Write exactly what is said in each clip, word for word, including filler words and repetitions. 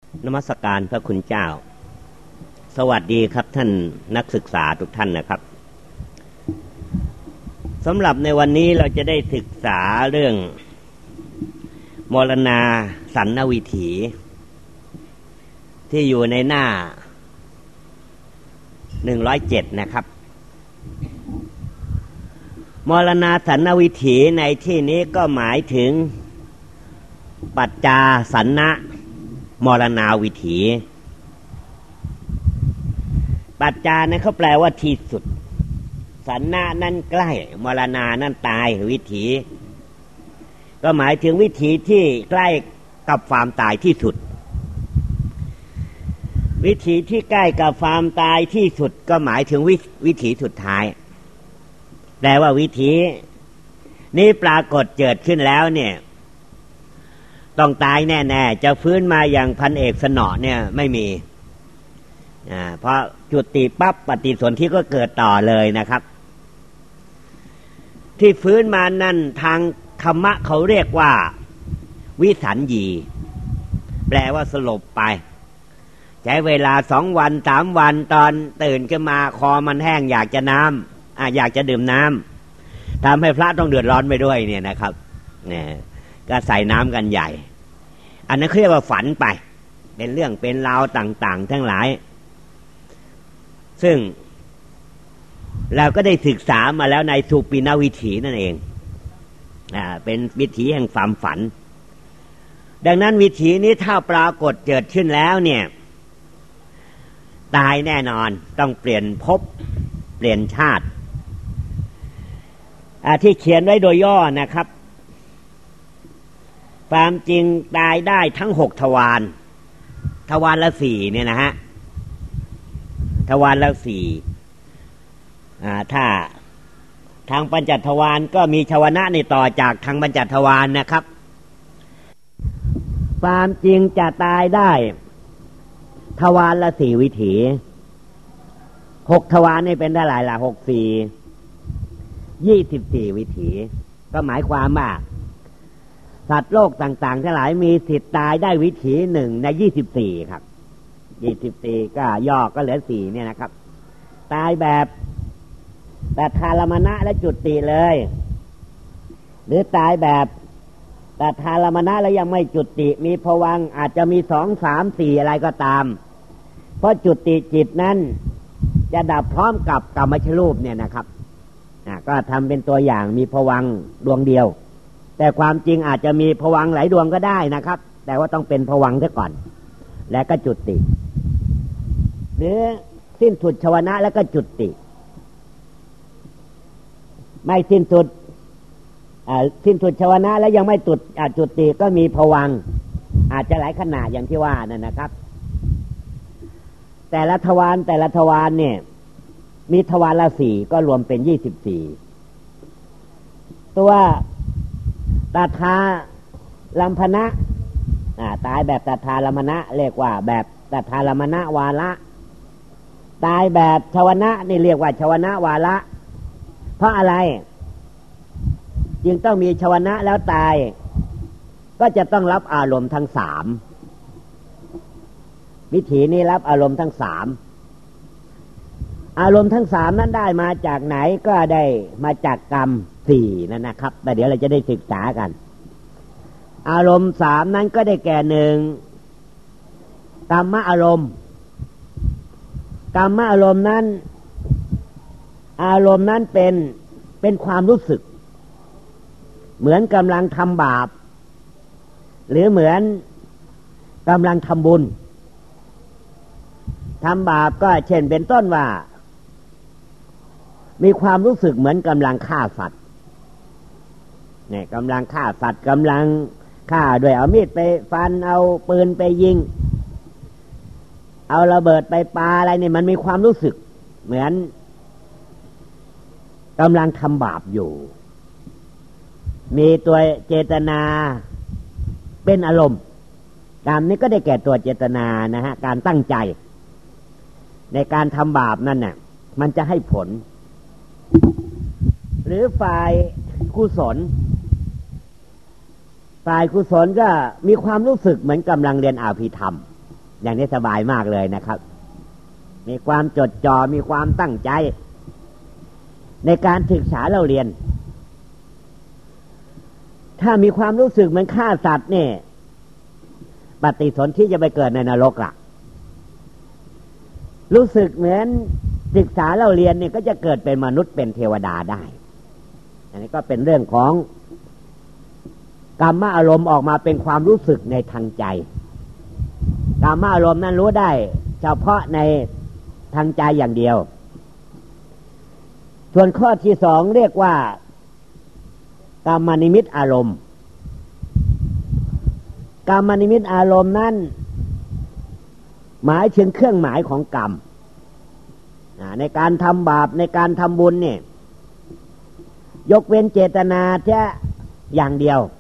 นมัสการพระคุณเจ้าสวัสดีครับท่านนักศึกษาทุกท่านนะครับสำหรับในวันนี้เราจะได้ศึกษาเรื่องมรณาสันนวิถีที่อยู่ในหน้าหนึ่งร้อยเจ็ดนะครับมรณาสันนวิถีในที่นี้ก็หมายถึงปัจจาสันนะมรณาวิถีปัจจานั้นเขาแปลว่าที่สุดสันนะนั่นใกล้มรณานั่นตายวิถีก็หมายถึงวิถีที่ใกล้กับความตายที่สุดวิถีที่ใกล้กับความตายที่สุดก็หมายถึงววิถีสุดท้ายแปลว่าวิถีนี้ปรากฏเกิดขึ้นแล้วเนี่ยต้องตายแน่ๆจะฟื้นมาอย่างพันเอกสนอเนี่ยไม่มีอ่าเพราะจุติปั๊บปฏิสนธิก็เกิดต่อเลยนะครับที่ฟื้นมานั่นทางธรรมะเขาเรียกว่าวิสัญญีแปลว่าสลบไปใช้เวลาสองวันสามวันตอนตื่นขึ้นมาคอมันแห้งอยากจะน้ำอ่ะอยากจะดื่มน้ำทำให้พระต้องเดือดร้อนไปด้วยเนี่ยนะครับเนี่ยก็ใส่น้ำกันใหญ่อันนั้นเรียกว่าฝันไปเป็นเรื่องเป็นราวต่างๆทั้งหลายซึ่งเราก็ได้ศึกษามาแล้วในสุปินวิถีนั่นเองอ่าเป็นวิถีแห่งความฝันดังนั้นวิถีนี้ถ้าปรากฏเกิดขึ้นแล้วเนี่ยตายแน่นอนต้องเปลี่ยนภพเปลี่ยนชาติที่เขียนไว้โดยย่อนะครับความจริงตายได้ทั้งหกทวารทวารละสี่เนี่ยนะฮะทวารละสี่อ่าถ้าทางปัญจทวารก็มีชวนะในต่อจากทางปัญจทวารนะครับความจริงจะตายได้ทวารละสี่วิถีหกทวารนี่เป็นได้หลายละหกสี่ยี่สิบสี่วิถีก็หมายความว่าสัตว์โลกต่างๆทั้งหลายมีสิทธิ์ตายได้วิถีหนึ่งในยี่สิบสี่ครับยี่สิบสี่ก็ย่อก็เหลือสี่เนี่ยนะครับตายแบบแต่ทารมณะและจุติเลยหรือตายแบบแต่ทารมณะแล้วยังไม่จุติมีภวังค์อาจจะมีสองสามสี่อะไรก็ตามเพราะจุติจิตนั้นจะดับพร้อมกับกรรมชรูปเนี่ยนะครับอ่าก็ทำเป็นตัวอย่างมีภวังค์ดวงเดียวแต่ความจริงอาจจะมีภวังค์หลายดวงก็ได้นะครับแต่ว่าต้องเป็นภวังค์ซะก่อนแล้วก็จุติหรือสิ้นสุดชวนะแล้วก็จุติไม่สิ้นสุดอ่าสิ้นสุดชวนะแล้วยังไม่จุดอ่าจุติก็มีภวังค์อาจจะหลายขนาดอย่างที่ว่านั่นนะครับแต่ละทวารแต่ละทวารเนี่ยมีทวารละสี่ก็รวมเป็นยี่สิบสี่ตัวตถาลัมพนะอ่าตายแบบตถาลัมพนะเรียกว่าแบบตถาลัมพนะวาระตายแบบชวนะนี่เรียกว่าชวนะวาระเพราะอะไรจึงต้องมีชวนะแล้วตายก็จะต้องรับอารมณ์ทั้งสามวิถีนี้รับอารมณ์ทั้งสามอารมณ์ทั้งสามนั้นได้มาจากไหนก็ได้มาจากกรรมสี่นั่นนะครับแต่เดี๋ยวเราจะได้ศึกษากันอารมณ์สามนั้นก็ได้แก่หนึ่งกรรมอารมณ์กรรมอารมณ์นั้นอารมณ์นั้นเป็นเป็นความรู้สึกเหมือนกำลังทำบาปหรือเหมือนกำลังทำบุญทำบาปก็เช่นเป็นต้นว่ามีความรู้สึกเหมือนกำลังฆ่าสัตว์เนี่ยกำลังฆ่าสัตว์กำลังฆ่าด้วยเอามีดไปฟันเอาปืนไปยิงเอาระเบิดไปปาอะไรเนี่ยมันมีความรู้สึกเหมือนกำลังทำบาปอยู่มีตัวเจตนาเป็นอารมณ์กรรมนี้ก็ได้แก่ตัวเจตนานะฮะการตั้งใจในการทำบาปนั่นน่ะมันจะให้ผลหรือฝ่ายกุศล ฝ่ายกุศลก็มีความรู้สึกเหมือนกำลังเรียนอภิธรรมอย่างนี้สบายมากเลยนะครับมีความจดจ่อมีความตั้งใจในการศึกษาเราเรียนถ้ามีความรู้สึกเหมือนฆ่าสัตว์เนี่ยปฏิสนธิจะไปเกิดในนรกล่ะรู้สึกเหมือนศึกษาเราเรียนเนี่ยก็จะเกิดเป็นมนุษย์เป็นเทวดาได้อันนี้ก็เป็นเรื่องของกามอารมณ์ออกมาเป็นความรู้สึกในทางใจกามอารมณ์นั้นรู้ได้เฉพาะในทางใจอย่างเดียวส่วนข้อที่สองเรียกว่ากามนิมิตอารมณ์กามนิมิตอารมณ์นั้นหมายถึงเครื่องหมายของกรรมในการทำบาปในการทำบุญเนี่ยยกเว้นเจตนาแค่อย่างเดียว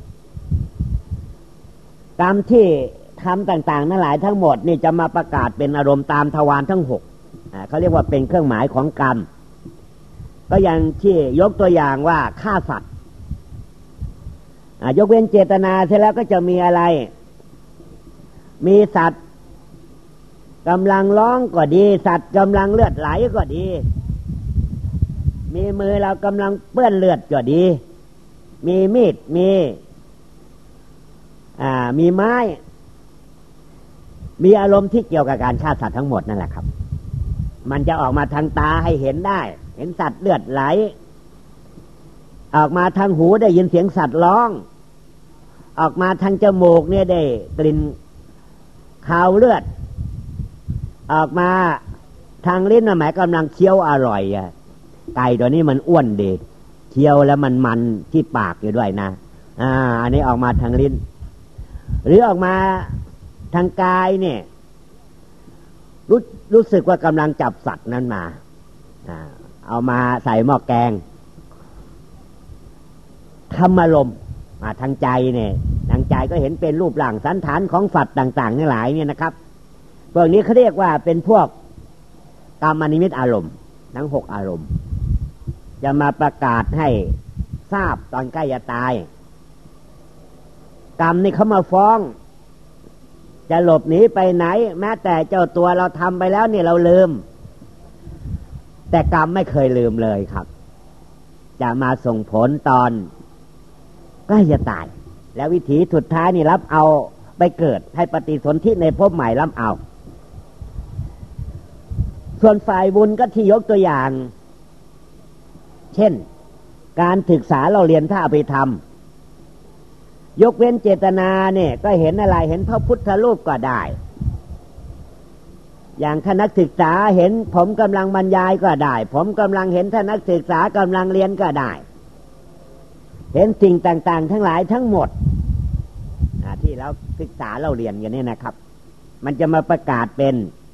กรรมที่ทำต่างๆนั่นหลายทั้งหมดนี่จะมาประกาศเป็นอารมณ์ตามทวารทั้งหกเขาเรียกว่าเป็นเครื่องหมายของกรรมก็อย่างที่ยกตัวอย่างว่าฆ่าสัตว์ยกเว้นเจตนาเสร็จแล้วก็จะมีอะไรมีสัตว์กำลังร้องก็ดีสัตว์กำลังเลือดไหลก็ดีมีมือเรากำลังเปื้อนเลือดก็ดีมีมีดมีอ่ามีไม้มีอารมณ์ที่เกี่ยวกับการฆ่าสัตว์ทั้งหมดนั่นแหละครับมันจะออกมาทางตาให้เห็นได้เห็นสัตว์เลือดไหลออกมาทางหูได้ยินเสียงสัตว์ร้องออกมาทางจมูกเนี่ยได้กลิ่นคาวเลือดออกมาทางลิ้นหมายกำลังเคี้ยวอร่อยอ่ะไก่ตัวนี้มันอ้วนดีเคี้ยวแล้วมันมันที่ปากอยู่ด้วยนะอ่าอันนี้ออกมาทางลิ้นหรือออกมาทางกายเนี่ยรู้รู้สึกว่ากำลังจับสัตว์นั้นมาอ่าเอามาใส่หม้อแกงธรรมารมณ์มาทางใจเนี่ยทางใจก็เห็นเป็นรูปร่างสันฐานของสัตว์ต่างๆทั้งหลายเนี่ยนะครับพวกนี้เขาเรียกว่าเป็นพวกกามนิมิตอารมณ์ทั้งหกอารมณ์จะมาประกาศให้ทราบตอนใกล้จะตายกรรมนี่เขามาฟ้องจะหลบหนีไปไหนแม้แต่เจ้าตัวเราทำไปแล้วเนี่ยเราลืมแต่กรรมไม่เคยลืมเลยครับจะมาส่งผลตอนใกล้จะตายแล้ววิถีสุดท้ายนี่รับเอาไปเกิดให้ปฏิสนธิในภพใหม่รับเอาส่วนฝ่ายบุญก็ที่ยกตัวอย่างเช่นการศึกษาเราเรียนถ้าเอาไปทำยกเว้นเจตนาเนี่ยก็เห็นอะไรเห็นพระพุทธรูปก็ได้อย่างท่านนักศึกษาเห็นผมกำลังบรรยายก็ได้ผมกำลังเห็นท่านนักศึกษากำลังเรียนก็ได้เห็นสิ่งต่างๆทั้งหลายทั้งหมดที่เราศึกษาเราเรียนกันนี่นะครับมันจะมาประกาศเป็น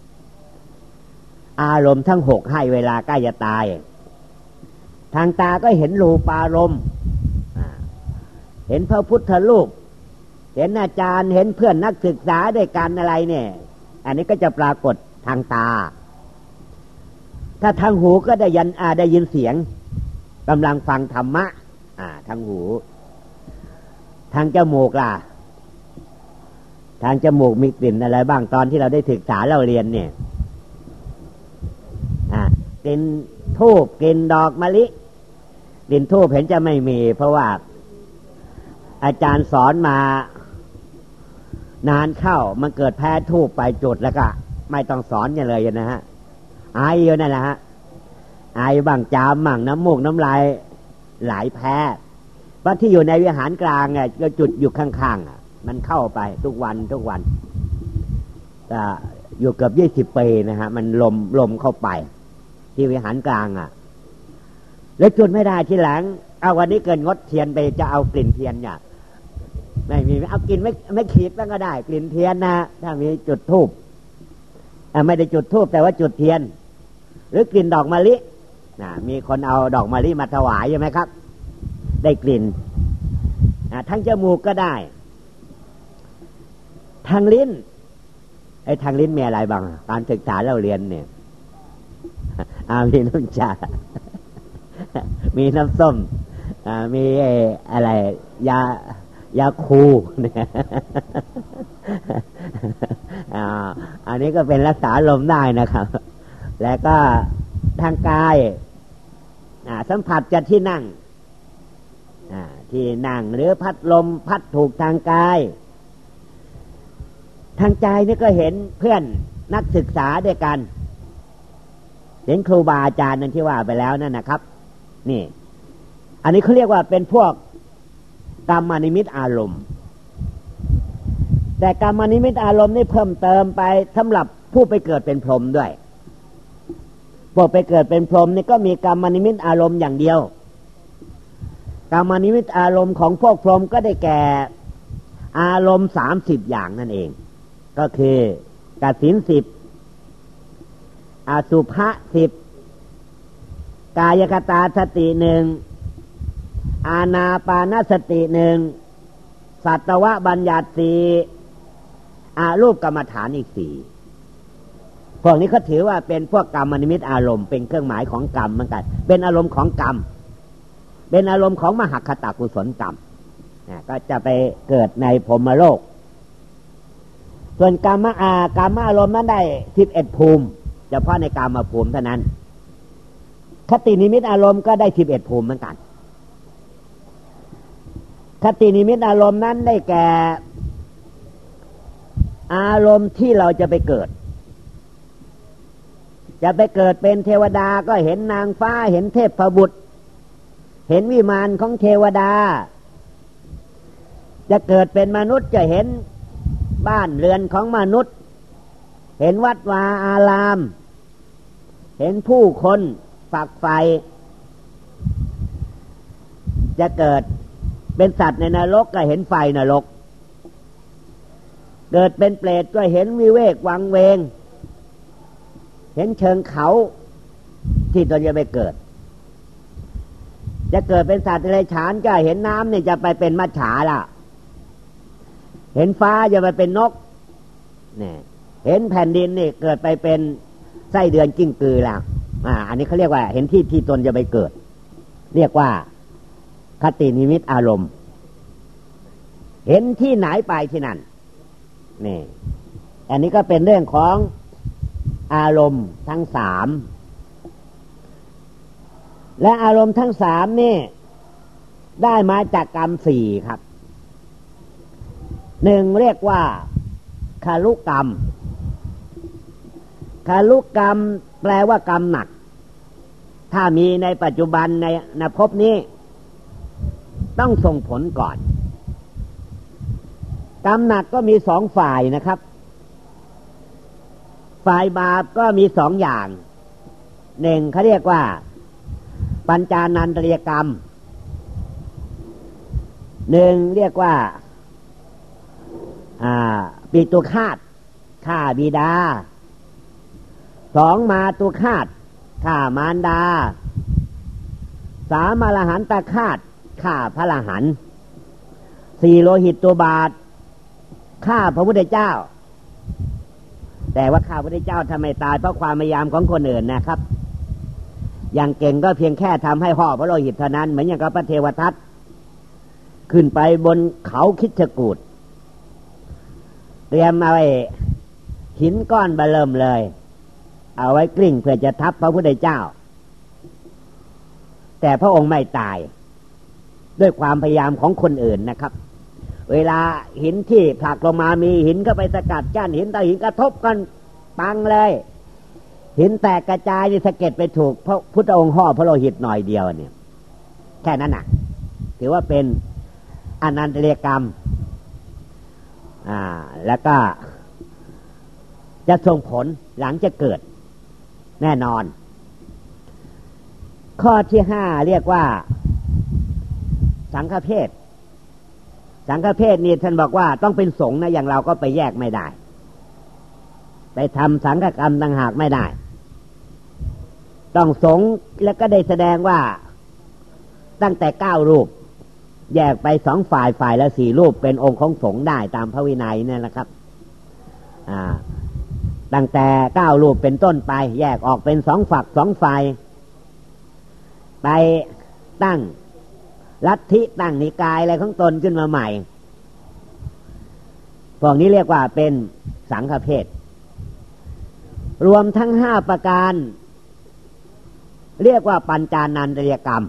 อารมณ์ทั้งหกให้เวลาใกล้จะตายทางตาก็เห็นรูปารมณ์เห็นพระพุทธรูปเห็นอาจารย์เห็นเพื่อนนักศึกษาด้วยกันอะไรเนี่ยอันนี้ก็จะปรากฏทางตาถ้าทางหูก็ได้ยินอ่าได้ยินเสียงกำลังฟังธรรมะอ่าทางหูทางจมูกล่ะทางจมูกมีกลิ่นอะไรบ้างตอนที่เราได้ศึกษาเราเรียนเนี่ยอ่ากลิ่นธูปกลิ่นดอกมะลิกลิ่นธูปเห็นจะไม่มีเพราะว่าอาจารย์สอนมานานเข้ามันเกิดแพ้ธูปไปจุดแล้วก็ไม่ต้องสอนกันเลยนะฮะไออยู่นั่นแหละฮะไอบ้างจามบ้างน้ำมูกน้ำลายไหลแพ้เพราะที่อยู่ในวิหารกลางเนี่ยก็จุดอยู่ข้างๆอ่ะมันเข้าไปทุกวันทุกวันก็อยู่เกือบยี่สิบปีนะฮะมันลมลมเข้าไปที่วิหารกลางอ่ะแล้วจุดไม่ได้ทีหลังเอาวันนี้เกินงดเทียนไปจะเอากลิ่นเทียนเนี่ยไม่มีเอากินไม่ไม่ขีดบ้างก็ได้กลิ่นเทียนนะถ้ามีจุดธูปไม่ได้จุดธูปแต่ว่าจุดเทียนหรือกลิ่นดอกมะลินะมีคนเอาดอกมะลิมาถวายใช่ไหมครับได้กลิ่นทั้งจมูกก็ได้ทางลิ้นไอ้ทางลิ้นมีอะไรบ้างการศึกษาเราเรียนเนี่ยอามีน้ำชามีน้ำส้มมีอะไรยายยาคูอ่าอันนี้ก็เป็นรักษาลมได้นะครับแล้วก็ทางกายสัมผัสจะที่นั่งที่นั่งหรือพัดลมพัดถูกทางกายทางใจนี่ก็เห็นเพื่อนนักศึกษาด้วยกันเห็นครูบาอาจารย์นั่นที่ว่าไปแล้วนั่นนะครับนี่อันนี้เขาเรียกว่าเป็นพวกกรรมนิมิตอารมณ์แต่กรรมนิมิตอารมณ์นี่เพิ่มเติมไปสำหรับผู้ไปเกิดเป็นพรหมด้วยพวกไปเกิดเป็นพรหมนี่ก็มีกรรมนิมิตอารมณ์อย่างเดียวกรรมนิมิตอารมณ์ของพวกพรหมก็ได้แก่อารมณ์สามสิบอย่างนั่นเองก็คือกสิณสิบอสุภะสิบกายคตาสติหนึ่งอานาปานสติหนึ่งสัตวบัญญัติสี่อารูปกรรมฐานอีกสี่พวกนี้เขาถือว่าเป็นพวกกรรมนิมิตอารมณ์เป็นเครื่องหมายของกรรมเหมือนกันเป็นอารมณ์ของกรรมเป็นอารมณ์ของมหคตกุศลกรรมก็จะไปเกิดในพรหมโลกส่วนกรรมอากรรมอารมณ์นั้นได้สิบเอ็ดภูมิเฉพาะในกรรมภูมิเท่านั้นคตินิมิตอารมณ์ก็ได้สิบเอ็ดภูมิเหมือนกันคตินิมิตอารมณ์นั้นได้แก่อารมณ์ที่เราจะไปเกิดจะไปเกิดเป็นเทวดาก็เห็นนางฟ้าเห็นเทพบุตรเห็นวิมานของเทวดาจะเกิดเป็นมนุษย์จะเห็นบ้านเรือนของมนุษย์เห็นวัดวาอารามเห็นผู้คนฝักใฝ่จะเกิดเป็นสัตว์ในนรกก็เห็นไฟนรกเกิดเป็นเปรตก็เห็นวิเวกวังเวงเห็นเชิงเขาที่ตนจะไปเกิดจะเกิดเป็นสัตว์เดรัจฉานก็เห็นน้ำนี่จะไปเป็นมัจฉาล่ะเห็นฟ้าจะไปเป็นนกเนี่ยเห็นแผ่นดินนี่เกิดไปเป็นไส้เดือนกิ้งกือล่ะอ่าอันนี้เขาเรียกว่าเห็นที่ที่ตนจะไปเกิดเรียกว่าคตินิมิตอารมณ์เห็นที่ไหนไปที่นั่นนี่อันนี้ก็เป็นเรื่องของอารมณ์ทั้งสามและอารมณ์ทั้งสามนี่ได้มาจากกรรมสี่ครับหนึ่งเรียกว่าคารุกรรมคารุกรรมแปลว่ากรรมหนักถ้ามีในปัจจุบันในในภพนี้ต้องส่งผลก่อนกรรมหนักก็มีสองฝ่ายนะครับฝ่ายบาปก็มีสองอย่างหนึ่งเขาเรียกว่าปัญจานันตริยกรรมหนึ่งเรียกว่าอ่าปิตุฆาตฆ่าบิดาสองมาตุฆาตฆ่ามารดาสามอรหันตฆาตฆ่าพระอรหันต์สี่โลหิตตัวบาทฆ่าพระพุทธเจ้าแต่ว่าฆ่าพระพุทธเจ้าทำไมตายเพราะความพยายามของคนอื่นนะครับอย่างเก่งก็เพียงแค่ทำให้ห่อพระโลหิตเท่านั้นเหมือนอย่างกับพระเทวทัตขึ้นไปบนเขาคิชกูฏเตรียมเอาไว้หินก้อนเบลิ่มเลยเอาไว้กลิ้งเพื่อจะทับพระพุทธเจ้าแต่พระองค์ไม่ตายด้วยความพยายามของคนอื่นนะครับเวลาหินที่ผลักลงมามีหินก็ไปสกัดกั้นหินต่อหินกระทบกันปังเลยหินแตกกระจายนี่สะเก็ดไปถูกพระพุทธองค์ห่อพระโลหิตหน่อยเดียวเนี่ยแค่นั้นน่ะถือว่าเป็นอนันตริยกรรมอ่าแล้วก็จะส่งผลหลังจะเกิดแน่นอนข้อที่ห้าเรียกว่าสังฆเพศสังฆเพศนี่ท่านบอกว่าต้องเป็นสงฆ์นะอย่างเราก็ไปแยกไม่ได้ไปทำสังฆกรรมต่างหากไม่ได้ต้องสงฆ์แล้วก็ได้แสดงว่าตั้งแต่เก้ารูปแยกไปสองฝ่ายฝ่ายละสี่รูปเป็นองค์ของสงฆ์ได้ตามพระวินัยเนี่ยแหละครับอ่าตั้งแต่เก้ารูปเป็นต้นไปแยกออกเป็นสองฝักสองฝ่ายไปตั้งลัทธิตั้งนิกายอะไรของตนขึ้นมาใหม่พวกนี้เรียกว่าเป็นสังฆเพศรวมทั้งห้าประการเรียกว่าปัญจานันตริยกรรม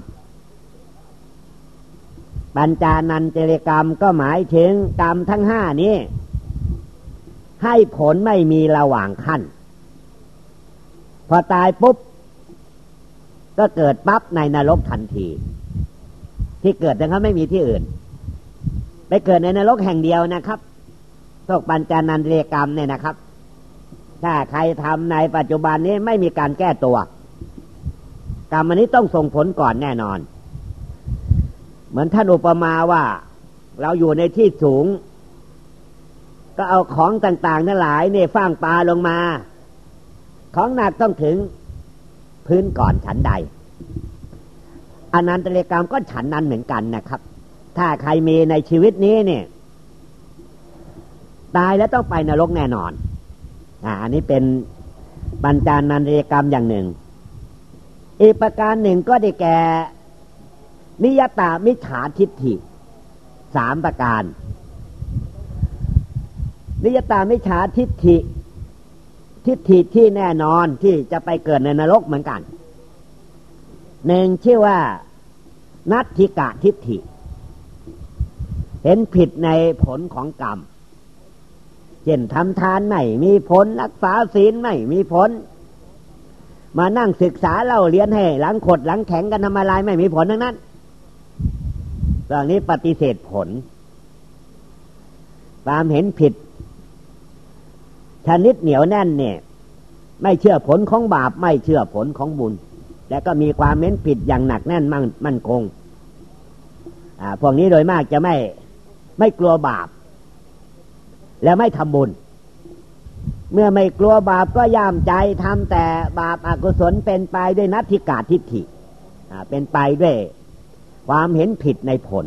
ปัญจานันตริยกรรมก็หมายถึงกรรมทั้งห้านี้ให้ผลไม่มีระหว่างขั้นพอตายปุ๊บก็เกิดปั๊บในนรกทันทีที่เกิดแต่เขาไม่มีที่อื่นไปเกิดในนรกแห่งเดียวนะครับพวกปัญจานันตริยกรรมเนี่ยนะครับถ้าใครทำในปัจจุบันนี้ไม่มีการแก้ตัวกรรมอันนี้ต้องส่งผลก่อนแน่นอนเหมือนท่านอุปมาว่าเราอยู่ในที่สูงก็เอาของต่างๆทั้งหลายเนี่ยฟ้างปลาลงมาของหนักต้องถึงพื้นก่อนฉันใดอนันตริยกรรมก็ฉันนั้นเหมือนกันนะครับถ้าใครมีในชีวิตนี้เนี่ยตายแล้วต้องไปนรกแน่นอนอ่าอันนี้เป็นปัญจานันตริยกรรมอย่างหนึ่งอีกประการหนึ่งก็ได้แก่นิยตามิจฉาทิฏฐิสามประการนิยตามิจฉาทิฏฐิทิฏฐิที่แน่นอนที่จะไปเกิดในนรกเหมือนกันหนึ่งชื่อว่านัตถิกะทิฏฐิเห็นผิดในผลของกรรมเช่นทำทานไม่มีผลรักษาศีลไม่มีผลมานั่งศึกษาเล่าเรียนให้หลังขดหลังแข็งกันทำอะไรไม่มีผลทั้งนั้นตอนนี้ปฏิเสธผลความเห็นผิดชนิดเหนียวแน่นเนี่ยไม่เชื่อผลของบาปไม่เชื่อผลของบุญและก็มีความเห็นผิดอย่างหนักแน่นมั่นมั่นคงอ่าพวกนี้โดยมากจะไม่ไม่กลัวบาปและไม่ทำบุญเมื่อไม่กลัวบาปก็ย่ามใจทำแต่บาปอกุศลเป็นไปด้วยนัตถิกะทิฏฐิอ่าเป็นไปด้วยความเห็นผิดในผล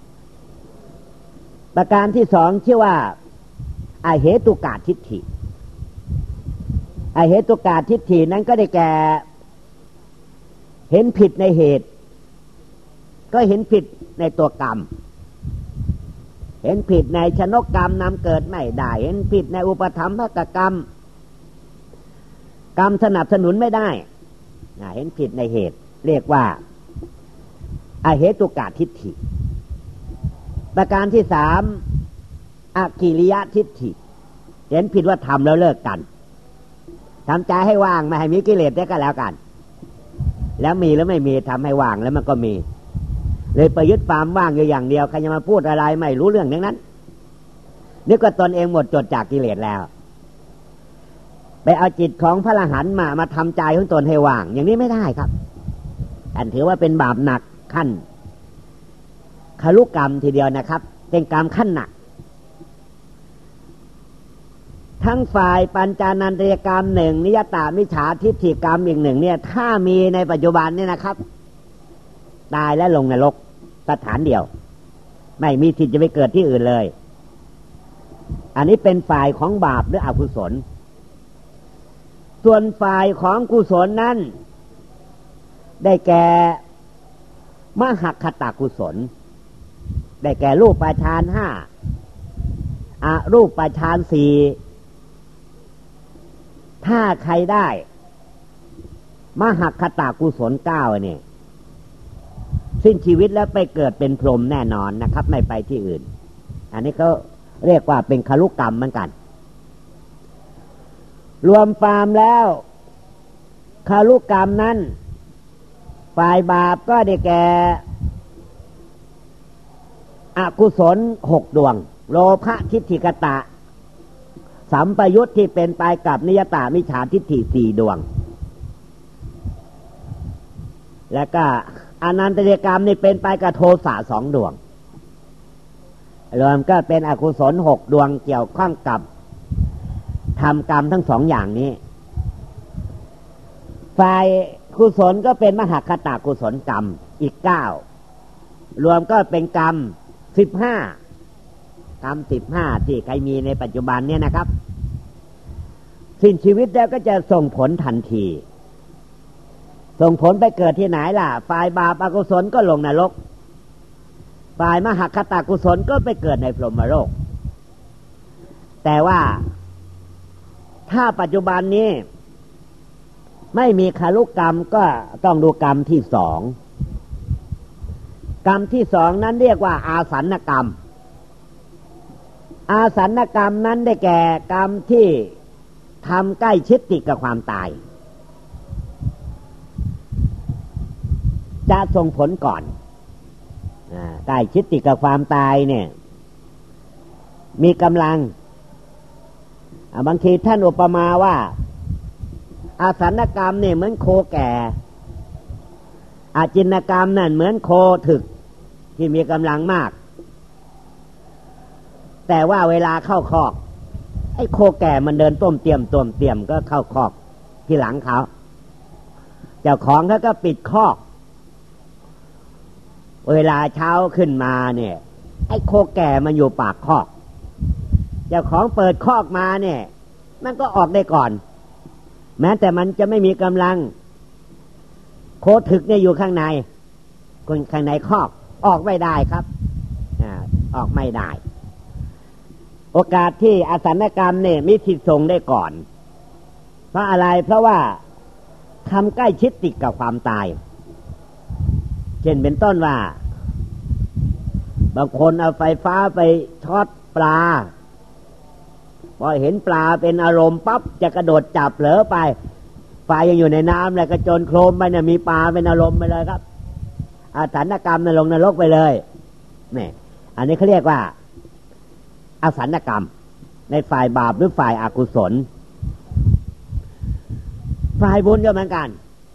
ประการที่สองชื่อว่าอเหตุกะทิฏฐิอเหตุกะทิฏฐินั้นก็ได้แก่เห็นผิดในเหตุก็เห็นผิดในตัวกรรมเห็นผิดในชนกกรรมนำเกิดไม่ได้เห็นผิดในอุปธรรมภกกรรมกรรมสนับสนุนไม่ได้เห็นผิดในเหตุเรียกว่าอเหตุกะทิฏฐิประการที่สามอกิริยทิฏฐิเห็นผิดว่าทำแล้วเลิกกันทำใจให้ว่างไม่ให้มีกิเลสได้ก็แล้วกันแล้วมีหรือไม่มีทำให้ว่างแล้วมันก็มีเลยประยุทธ์ความว่างอยู่อย่างเดียวใครจะมาพูดอะไรไม่รู้เรื่องอย่างนั้นนึกว่าตนเองหมดจดจากกิเลสแล้วไปเอาจิตของพระอรหันต์มามาทำใจของตนให้ว่างอย่างนี้ไม่ได้ครับอันถือว่าเป็นบาปหนักขั้นคารุกรรมทีเดียวนะครับเป็นกรรมขั้นหนักทั้งฝ่ายปัญจานันตริยกรรมหนึ่งนิยตามิจฉาทิฏฐิกรรมอีกหนึ่งเนี่ยถ้ามีในปัจจุบันเนี่ยนะครับตายและลงนรกสถานเดียวไม่มีสิทธิ์จะไปเกิดที่อื่นเลยอันนี้เป็นฝ่ายของบาปหรืออกุศลส่วนฝ่ายของกุศลนั้นได้แก่มหคตกุศลได้แก่รูปฌานห้าอรูปฌานสี่ถ้าใครได้มหคตกุศลเก้าเนี่ยสิ้นชีวิตแล้วไปเกิดเป็นพรหมแน่นอนนะครับไม่ไปที่อื่นอันนี้เขาเรียกว่าเป็นคารุกรรมเหมือนกันรวมฟาร์มแล้วคารุกรรมนั้นฝ่ายบาปก็ได้แก่อกุศลหกดวงโลภะทิฏฐิกตะสัมปยุตที่เป็นไปกับนิยตามิจฉาทิฏฐิสี่ดวงแล้วก็อนันตริยกรรมนี่เป็นไปกับโทสะสองดวงรวมก็เป็นอกุศลหกดวงเกี่ยวข้องกับทำกรรมทั้งสองอย่างนี้ฝ่ายกุศลก็เป็นมหคตกุศลกรรมอีกเก้ารวมก็เป็นกรรมสิบห้ากรรมสิบห้าที่ใครมีในปัจจุบันเนี่ยนะครับสิ้นชีวิตแล้วก็จะส่งผลทันทีส่งผลไปเกิดที่ไหนล่ะฝ่ายบาปอกุศลก็ลงนรกฝ่ายมหคตกุศลก็ไปเกิดในพรหมโลกแต่ว่าถ้าปัจจุบันนี้ไม่มีคารุกรรมก็ต้องดูกรรมที่สองกรรมที่สองนั้นเรียกว่าอาสันกรรมอาสันกรรมนั้นได้แก่กรรมที่ทำใกล้ชิดติดกับความตายจะส่งผลก่อนใกล้ชิดติดกับความตายเนี่ยมีกำลังบางทีท่านอุปมาว่าอาสันกรรมเนี่ยเหมือนโคแก่อาจินกรรมนั่นเหมือนโคถึกที่มีกำลังมากแต่ว่าเวลาเข้าคอกไอ้โคแก่มันเดินต้มเตียมต้มเตียมก็เข้าคอกที่หลังเขาเจ้าของเขาก็ปิดคอกเวลาเช้าขึ้นมาเนี่ยไอ้โคแก่มันอยู่ปากคอกเจ้าของเปิดคอกมาเนี่ยมันก็ออกได้ก่อนแม้แต่มันจะไม่มีกำลังโคถึกเนี่ยอยู่ข้างในคนข้างในคอกออกไม่ได้ครับอ่าออกไม่ได้โอกาสที่อาสันกรรมเนี่ยมีสิทธิ์ส่งได้ก่อนเพราะอะไรเพราะว่าทำใกล้ชิดติดกับความตายเช่นเป็นต้นว่าบางคนเอาไฟฟ้าไปช็อตปลาพอเห็นปลาเป็นอารมณ์ปั๊บจะกระโดดจับเหลอไปปลายังอยู่ในน้ำเลยกระโจนโครมไปเนี่ยมีปลาเป็นอารมณ์ไปเลยครับอาสันกรรมนลงนรกไปเลยนี่อันนี้เขาเรียกว่าอาสันกรรมในฝ่ายบาปหรือฝ่ายอกุศลฝ่ายบุญก็เหมือนกัน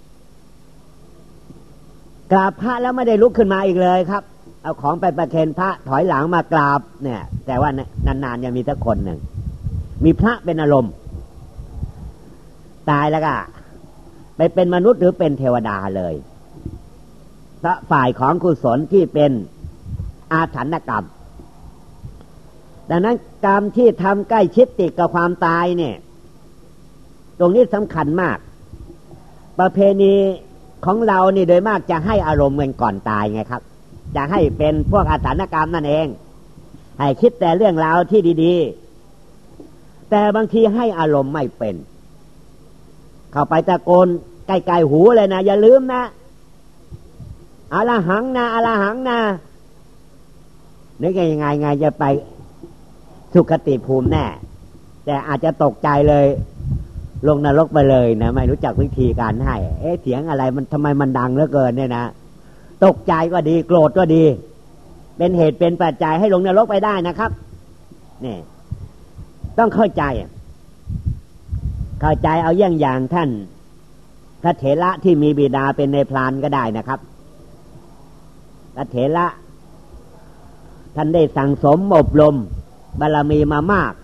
กราบพระแล้วไม่ได้ลุกขึ้นมาอีกเลยครับเอาของไปประเคนพระถอยหลังมากราบเนี่ยแต่ว่านานๆยังมีสักคนหนึ่งมีพระเป็นอารมณ์ตายแล้วก็ไปเป็นมนุษย์หรือเป็นเทวดาเลยเพราะฝ่ายของกุศลที่เป็นอาถรรพ์กรรมดังนั้นกรรมที่ทำใกล้ชิดติดกับความตายเนี่ยตรงนี้สำคัญมากประเพณีของเรานี่โดยมากจะให้อารมณ์เงินก่อนตายไงครับจะให้เป็นพวกอาถรรพ์กรรมนั่นเองให้คิดแต่เรื่องราวที่ดีๆแต่บางทีให้อารมณ์ไม่เป็นเข้าไปตะโกนใกล้ๆหูเลยนะอย่าลืมนะอรหังนะอรหังนะนึกยังไงไงจะไปสุคติภูมิแน่แต่อาจจะตกใจเลยลงนรกไปเลยนะไม่รู้จักวิธีการให้เอ๊ะเสียงอะไรมันทำไมมันดังเหลือเกินเนี่ยนะตกใจก็ดีโกรธก็ดีเป็นเหตุเป็นปัจจัยให้ลงนรกไปได้นะครับนี่ต้องเข้าใจเข้าใจเอาอย่างอย่างท่านพระเถระที่มีบิดาเป็นในพรานก็ได้นะครับพระเถระท่านได้สั่งสมอบรมบารมีมามาก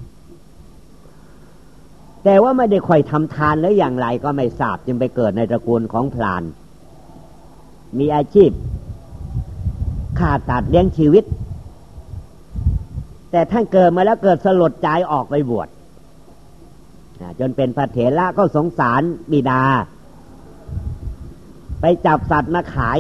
แต่ว่าไม่ได้ค่อยทำทานหรืออย่างไรก็ไม่ทราบจึงไปเกิดในตระกูลของพรานมีอาชีพฆ่าตัดเลี้ยงชีวิตแต่ท่านเกิดมาแล้วเกิดสลดใจออกไปบวชจนเป็นพระเถระก็สงสารบิดาไปจับสัตว์มาขาย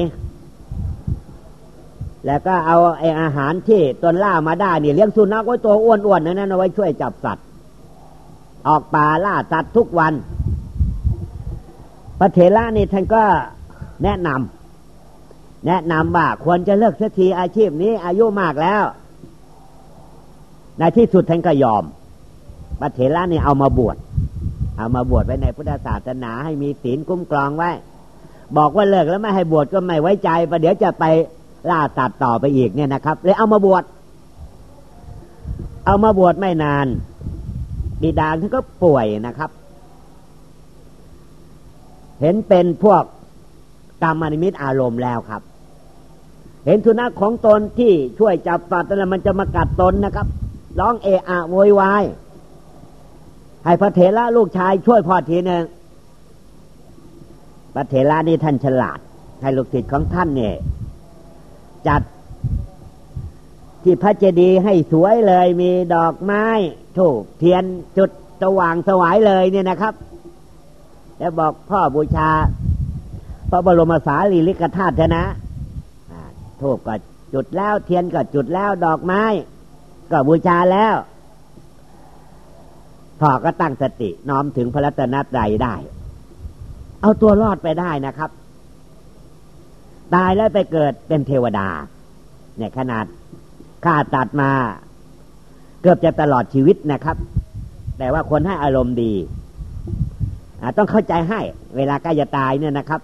แล้วก็เอาไอ้อาหารที่ตนล่ามาได้นี่เลี้ยงสุนัขไว้ตัวอ้วนๆนั่นเอาไว้ช่วยจับสัตว์ออกป่าล่าสัตว์ทุกวันพระเถระนี่ท่านก็แนะนำแนะนำว่าควรจะเลิกเสียทีอาชีพนี้อายุมากแล้วในที่สุดท่านก็ยอมพระเถระนี่เอามาบวชเอามาบวชไว้ในพุทธศาสนาให้มีศีลคุ้มครองไว้บอกว่าเลิกแล้วไม่ให้บวชก็ไม่ไว้ใจประเดี๋ยวจะไปล่าสัตว์ต่อไปอีกเนี่ยนะครับเลยเอามาบวชเอามาบวชไม่นานบิดาท่านก็ป่วยนะครับเห็นเป็นพวกกรรมนิมิตอารมณ์แล้วครับเห็นสุนัขของตนที่ช่วยจับสัตว์แล้วมันจะมากัดตนนะครับร้องเอะอะโวยวายให้พระเถระลูกชายช่วยพ่อทีนึงพระเถระนี่ท่านฉลาดให้ลูกศิษย์ของท่านเนี่ยจัดที่พระเจดีย์ให้สวยเลยมีดอกไม้ธูปเทียนจุดสว่างสวายเลยเนี่ยนะครับแล้วบอกพ่อบูชาพระบรมสารีริกธาตุนะธูปก็จุดแล้วเทียนก็จุดแล้วดอกไม้ก็บูชาแล้วพ่อก็ตั้งสติน้อมถึงพระรัตนตรัยได้เอาตัวรอดไปได้นะครับตายแล้วไปเกิดเป็นเทวดาเนี่ยขนาดข้าตัดมาเกือบจะตลอดชีวิตนะครับแต่ว่าคนให้อารมณ์ดีต้องเข้าใจให้เวลาใกล้จะตายเนี่ยนะครับ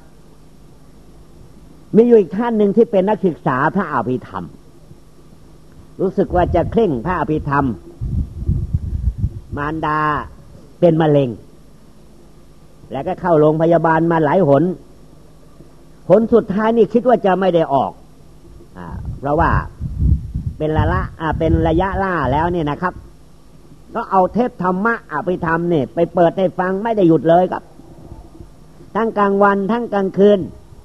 มีอยู่อีกท่านหนึ่งที่เป็นนักศึกษาพระอภิธรรมรู้สึกว่าจะเคร่งพระอภิธรรมมารดาเป็นมะเร็งแล้วก็เข้าโรงพยาบาลมาหลายหนผลสุดท้ายนี่คิดว่าจะไม่ได้ออกอ่าเพราะว่าเป็นระละอ่าเป็นระยะล่าแล้วเนี่ยนะครับก็เอาเทปธรรมะอภิธรรมเนี่ยไปเปิดให้ฟังไม่ได้หยุดเลยครับทั้งกลางวันทั้งกลางคืน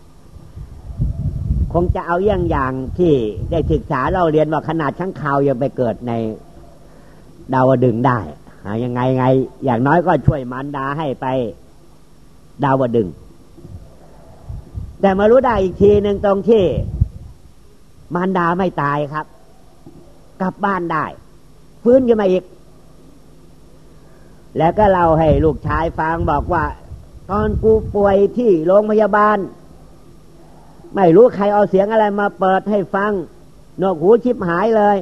คงจะเอาอย่างอย่างที่ได้ศึกษาเราเรียนว่าขนาดข้างคาวยังไปเกิดในดาวดึงส์ได้ยังไงไงอย่างน้อยก็ช่วยมารดาให้ไปดาวดึงส์แต่มารู้ได้อีกทีหนึ่งตรงที่มารดาไม่ตายครับกลับบ้านได้ฟื้นขึ้นมาอีกแล้วก็เล่าให้ลูกชายฟังบอกว่าตอนกูป่วยที่โรงพยาบาลไม่รู้ใครเอาเสียงอะไรมาเปิดให้ฟังหนวกหูชิบหายเลย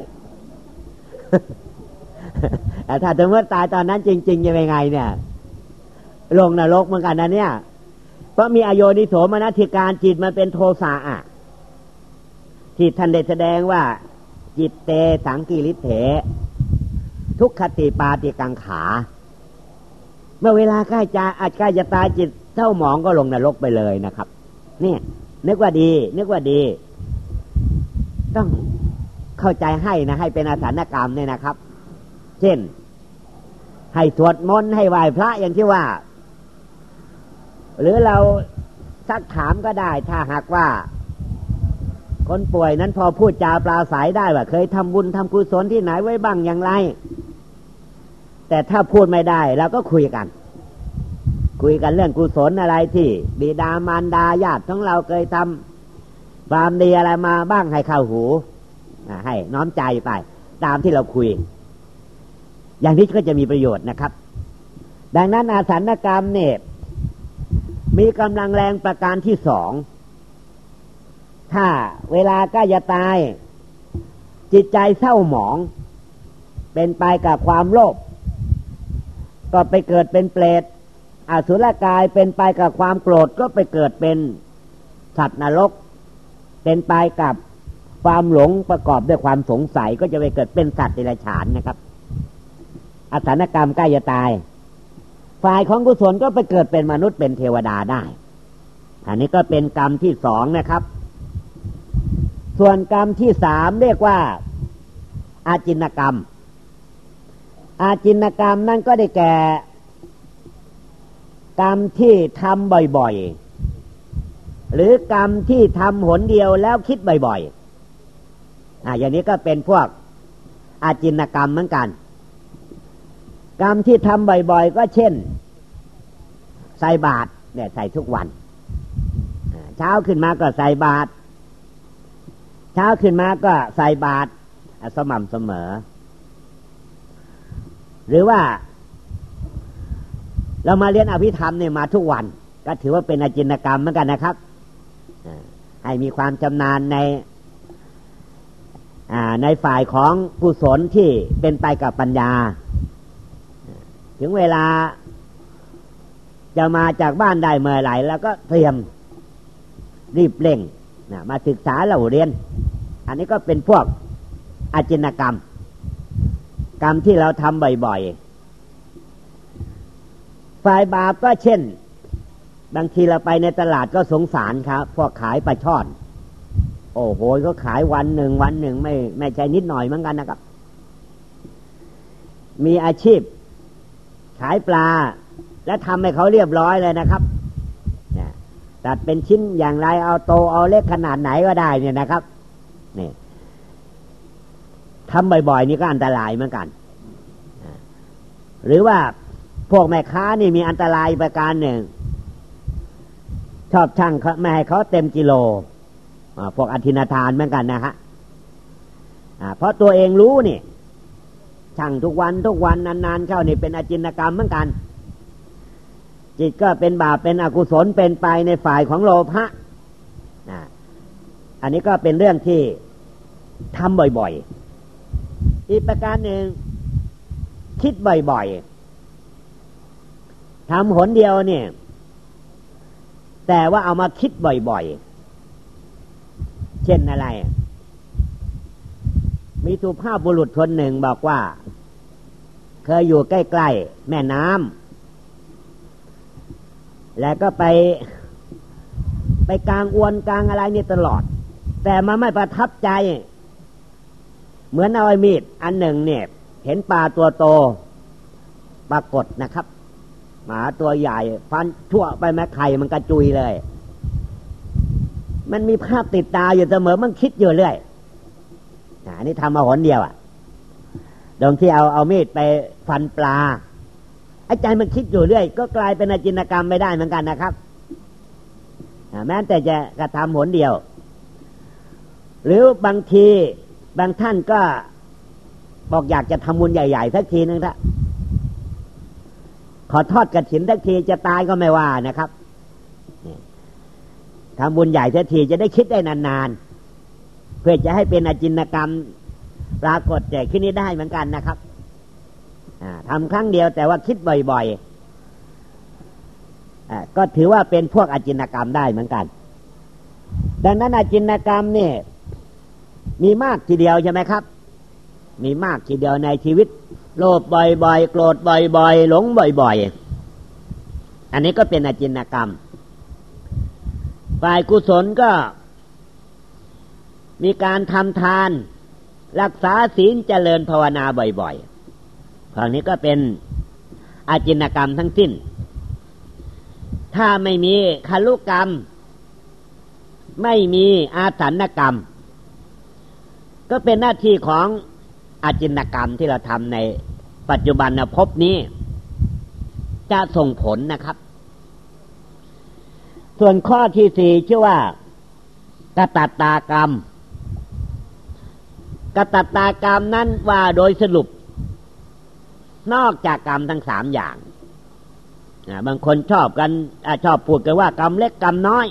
แต่ถ้าถึงว่าตายตอนนั้นจริงๆจะเป็นไงเนี่ยลงนรกเหมือนกันนะเนี่ยเพราะมีอโยนิโสมนสิการจิตมันเป็นโทสะอ่ะที่ท่านได้แสดงว่าจิตเตสังกิริเถทุกขติปาติกังขาเมื่อเวลาใกล้จะอาจใกล้จะตายจิตเศร้าหมองก็ลงนรกไปเลยนะครับนี่นึกว่าดีนึกว่าดีต้องเข้าใจให้นะให้เป็นอาถรรพ์กรรมเนี่ยนะครับเช่นให้สวดมนต์ให้ไหว้พระอย่างที่ว่าหรือเราซักถามก็ได้ถ้าหากว่าคนป่วยนั้นพอพูดจาปราศัยได้ว่าเคยทำบุญทำกุศลที่ไหนไว้บ้างอย่างไรแต่ถ้าพูดไม่ได้เราก็คุยกันคุยกันเรื่องกุศลอะไรที่บิดามารดาญาติของเราเคยทำความดีอะไรมาบ้างให้เข้าหูให้น้อมใจไปตามที่เราคุยอย่างนี้ก็จะมีประโยชน์นะครับดังนั้นอาถรรพ์กรรมเนี่ยมีกำลังแรงประการที่สองถ้าเวลาใกล้จะตายจิตใจเศร้าหมองเป็นไปกับความโลภก็ไปเกิดเป็นเปรตอสุรกายเป็นไปกับความโกรธก็ไปเกิดเป็นสัตว์นรกเป็นไปกับความหลงประกอบด้วยความสงสัยก็จะไปเกิดเป็นสัตว์เดรัจฉานนะครับอสัญกรรมใกล้จะตายฝ่ายของกุศลก็ไปเกิดเป็นมนุษย์เป็นเทวดาได้อันนี้ก็เป็นกรรมที่สองนะครับส่วนกรรมที่สามเรียกว่าอาจินกรรมอาจินกรรมนั่นก็ได้แก่กรรมที่ทำบ่อยๆหรือกรรมที่ทำหนเดียวแล้วคิดบ่อยๆอ่าอย่างนี้ก็เป็นพวกอาจินกรรมเหมือนกันกรรมที่ทำบ่อยๆก็เช่นใส่บาตรเนี่ยใส่ทุกวันเช้าขึ้นมาก็ใส่บาตรเช้าขึ้นมาก็ใส่บาตรสม่ำเสมอหรือว่าเรามาเรียนอภิธรรมเนี่ยมาทุกวันก็ถือว่าเป็นอาจินกรรมเหมือนกันนะครับให้มีความชำนาญในในฝ่ายของกุศลที่เป็นไปกับปัญญาถึงเวลาจะมาจากบ้านได้เมื่อไหร่แล้วก็เตรียมรีบเร่งมาศึกษาเราเรียนอันนี้ก็เป็นพวกอาจินกรรมกรรมที่เราทำบ่อยๆฝ่ายบาปก็เช่นบางทีเราไปในตลาดก็สงสารครับพวกขายปลาช่อนโอ้โหก็ขายวันหนึ่งวันหนึ่งไม่ไม่ใช่นิดหน่อยเหมือนกันนะครับมีอาชีพขายปลาและทำให้เขาเรียบร้อยเลยนะครับตัดเป็นชิ้นอย่างไรเอาโตเอาเล็กขนาดไหนก็ได้เนี่ยนะครับนี่ทำบ่อยๆนี่ก็อันตรายเหมือนกันหรือว่าพวกแม่ค้านี่มีอันตรายประการหนึ่งชอบชั่งไม่ให้เขาเต็มกิโลพวกอธินาทานเหมือนกันนะฮะเพราะตัวเองรู้นี่ช่างทุกวันทุกวันนานๆเข้านี่เป็นอจินกรรมเหมือนกันจิตก็เป็นบาปเป็นอกุศลเป็นไปในฝ่ายของโลภะอันนี้ก็เป็นเรื่องที่ทำบ่อยๆอีกประการหนึ่งคิดบ่อยๆทำหนเดียวเนี่ยแต่ว่าเอามาคิดบ่อยๆเช่นอะไรมีสุภาพบุรุษคนหนึ่งบอกว่าเคยอยู่ใกล้ๆแม่น้ำแล้วก็ไปไปกลางอวนกลางอะไรนี่ตลอดแต่มันไม่ประทับใจเหมือนเอาไอ้มีดอันหนึ่งเนี่ยเห็นปลาตัวโตปรากฏนะครับหมาตัวใหญ่ฟันทั่วไปแม้ไข่มันกระจุยเลยมันมีภาพติดตาอยู่เสมอมันคิดอยู่เรื่อยอันนี้ทำมาหนเดียวอ่ะตรงที่เอาเอามีดไปฟันปลาไอ้ใจมันคิดอยู่เรื่อยก็กลายเป็นอจินกรรมไม่ได้เหมือนกันนะครับแม้แต่จะกระทำหนเดียวหรือบางทีบางท่านก็บอกอยากจะทำบุญใหญ่ๆสักทีนึงละขอทอดกฐินสักทีจะตายก็ไม่ว่านะครับทำบุญใหญ่สักทีจะได้คิดได้นานๆเพื่อจะให้เป็นอจินกรรมปรากฏแก่ขึ้นนี้ได้เหมือนกันนะครับทำครั้งเดียวแต่ว่าคิดบ่อยๆก็ถือว่าเป็นพวกอจินกรรมได้เหมือนกันดังนั้นอจินกรรมนี่มีมากทีเดียวใช่ไหมครับมีมากทีเดียวในชีวิตโลภบ่อยๆโกรธบ่อยๆหลงบ่อยๆอันนี้ก็เป็นอจินกรรมฝ่ายกุศลก็มีการทำทานรักษาศีลเจริญภาวนาบ่อยๆคราวนี้ก็เป็นอจินกรรมทั้งสิ้นถ้าไม่มีคลุกรรมไม่มีอาสันกรรมก็เป็นหน้าที่ของอจินกรรมที่เราทำในปัจจุบันภพนี้จะส่งผลนะครับส่วนข้อที่สี่ชื่อว่ากตัตตากรรมกตัตตากรรมนั้นว่าโดยสรุปนอกจากกรรมทั้งสามอย่างบางคนชอบกันชอบพูดกันว่ากรรมเล็กกรรมน้อย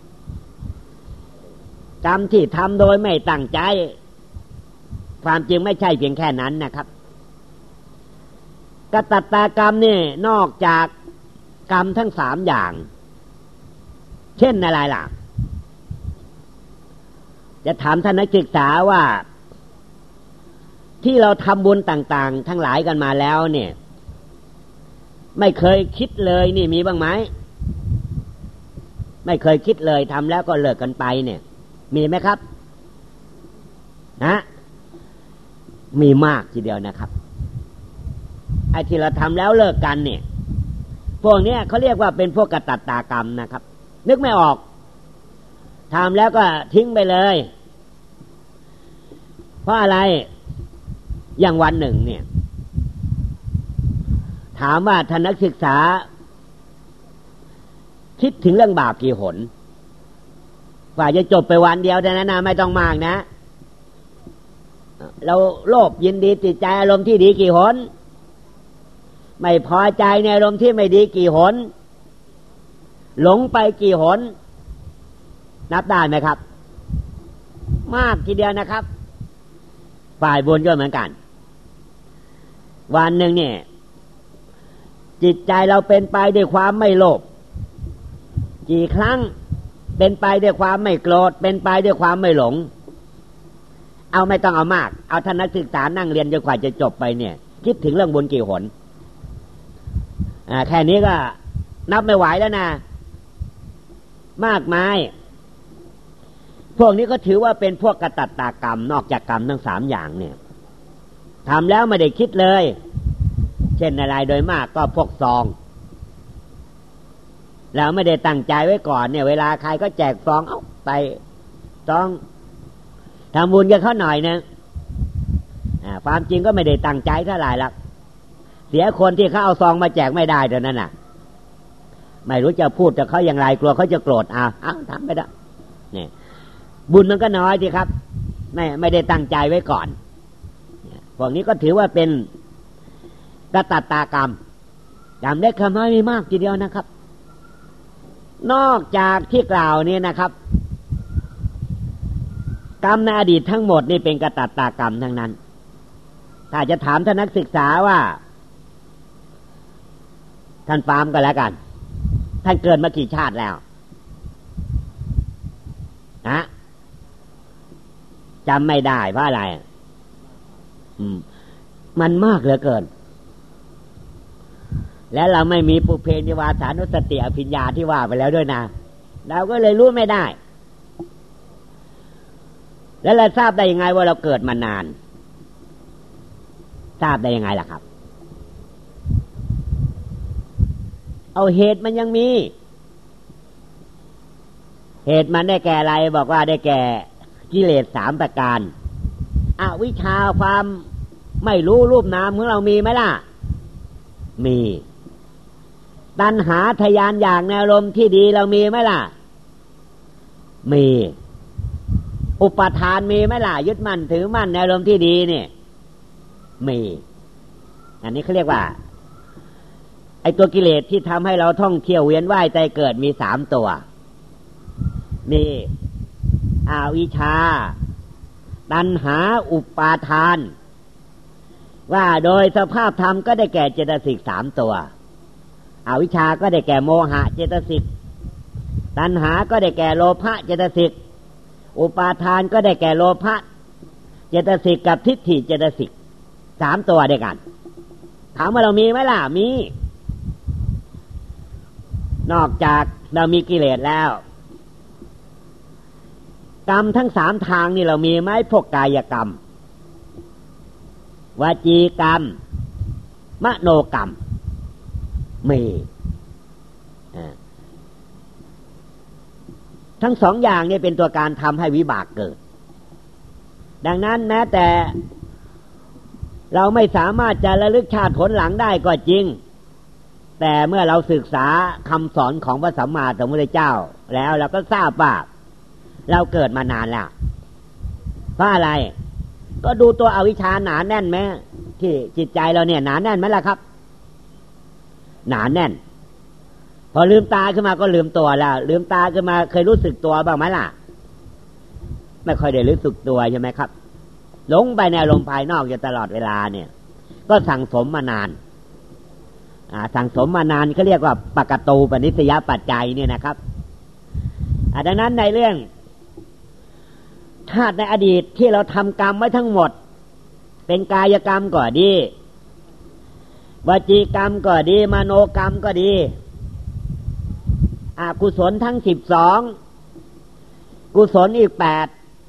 กรรมที่ทำโดยไม่ตั้งใจความจริงไม่ใช่เพียงแค่นั้นนะครับกตัตตากรรมนี่นอกจากกรรมทั้งสามอย่างเช่นอะไรล่ะจะถามท่านนักศึกษาว่าที่เราทำบุญต่างๆทั้งหลายกันมาแล้วเนี่ยไม่เคยคิดเลยนี่มีบ้างไหมไม่เคยคิดเลยทำแล้วก็เลิกกันไปเนี่ยมีไหมครับนะมีมากทีเดียวนะครับไอ้ที่เราทำแล้วเลิกกันเนี่ยพวกนี้เขาเรียกว่าเป็นพวกกตัตตากรรมนะครับนึกไม่ออกทำแล้วก็ทิ้งไปเลยเพราะอะไรอย่างวันหนึ่งเนี่ยถามว่าท่านนักศึกษาคิดถึงเรื่องบาปกี่หนกว่าจะจบไปวันเดียวแต่นั้นนะไม่ต้องมากนะเราโลภยินดีติดใจอารมณ์ที่ดีกี่หนไม่พอใจในอารมณ์ที่ไม่ดีกี่หนหลงไปกี่หนนับได้ไหมครับมากทีเดียวนะครับฝ่ายบุญก็เหมือนกันวันหนึ่งเนี่ยจิตใจเราเป็นไปด้วยความไม่โลภกี่ครั้งเป็นไปด้วยความไม่โกรธเป็นไปด้วยความไม่หลงเอาไม่ต้องเอามากเอาท่านนักศึกษานั่งเรียนจนกว่าจะจบไปเนี่ยคิดถึงเรื่องบุญกี่หนอ่าแค่นี้ก็นับไม่ไหวแล้วนะมากมายพวกนี้ก็ถือว่าเป็นพวกกตัตตากรรมนอกจากกรรมทั้งสามอย่างเนี่ยทำแล้วไม่ได้คิดเลยเช่นอะไรโดยมากก็พวกซองแล้วไม่ได้ตั้งใจไว้ก่อนเนี่ยเวลาใครก็แจกซองเอ้าไปซองทำบุญกับเขาหน่อยนะอ่าความจริงก็ไม่ได้ตั้งใจเท่าไหร่ละเสียคนที่เขาเอาซองมาแจกไม่ได้เท่านั้นน่ะไม่รู้จะพูดกับเขาอย่างไรกลัวเขาจะโกรธอ้าวอ้าวทำไม่ได้เนี่ยบุญมันก็น้อยสิครับไม่ไม่ได้ตั้งใจไว้ก่อนพวกนี้ก็ถือว่าเป็นกตัตตากรรมกรรมเล็กกรรมน้อยมีมากทีเดียวนะครับนอกจากที่กล่าวนี้นะครับกรรมในอดีตทั้งหมดนี่เป็นกตัตตากรรมทั้งนั้นถ้าจะถามท่านนักศึกษาว่าท่านฟาร์มก็แล้วกันท่านเกิดมากี่ชาติแล้วนะจำไม่ได้เพราะอะไรอืมมันมากเหลือเกินและเราไม่มีปุเพนิวาสานุสติอภิญญาที่ว่าไปแล้วด้วยนะเราก็เลยรู้ไม่ได้แล้วเราทราบได้ยังไงว่าเราเกิดมานานทราบได้ยังไงล่ะครับเอาเหตุมันยังมีเหตุมันได้แก่อะไรบอกว่าได้แก่กิเลสสามประการอวิชชาความไม่รู้รูปนามของเรามีไหมล่ะมีตัณหาทยานอยากในอารมณ์ที่ดีเรามีไหมล่ะมีอุปทานมีไหมล่ะยึดมั่นถือมั่นในอารมณ์ที่ดีเนี่ยมีอันนี้เขาเรียกว่าไอ้ตัวกิเลสที่ทำให้เราท่องเที่ยวเวียนว่ายใจเกิดมีสามตัวมีอวิชชาตัณหาอุปาทานว่าโดยสภาพธรรมก็ได้แก่เจตสิกสามตัวอวิชชาก็ได้แก่โมหะเจตสิกตัณหาก็ได้แก่โลภะเจตสิกอุปาทานก็ได้แก่โลภะเจตสิกกับทิฏฐิเจตสิกสามตัวด้วยกันถามว่าเรามีไหมล่ะมีนอกจากเรามีกิเลสแล้วกรรมทั้งสามทางนี่เรามีไหมพวกกายกรรมวจีกรรมมโนกรรมมีทั้งสองอย่างนี่เป็นตัวการทำให้วิบากเกิดดังนั้นแม้แต่เราไม่สามารถจะระลึกชาติผลหลังได้ก็จริงแต่เมื่อเราศึกษาคำสอนของพระสัมมาสัมพุทธเจ้าแล้วเราก็ทราบว่าเราเกิดมานานแล้วเพราะอะไรก็ดูตัวอวิชชาหนาแน่นไหมที่จิตใจเราเนี่ยหนาแน่นไหมล่ะครับหนาแน่นพอลืมตาขึ้นมาก็ลืมตัวแล้วลืมตาขึ้นมาเคยรู้สึกตัวบ้างไหมล่ะไม่ค่อยได้รู้สึกตัวใช่ไหมครับหลงไปในอารมณ์ภายนอกอยู่ตลอดเวลาเนี่ยก็สั่งสมมานานอ่าสั่งสมมานานเขาเรียกว่าปกตูปนิสยปัจจัยเนี่ยนะครับอ่าดังนั้นในเรื่องชาติในอดีตที่เราทำกรรมไว้ทั้งหมดเป็นกายกรรมก็ดีวจีกรรมก็ดีมโนกรรมก็ดีอกุศลทั้งสิบสองกุศลอีกแปด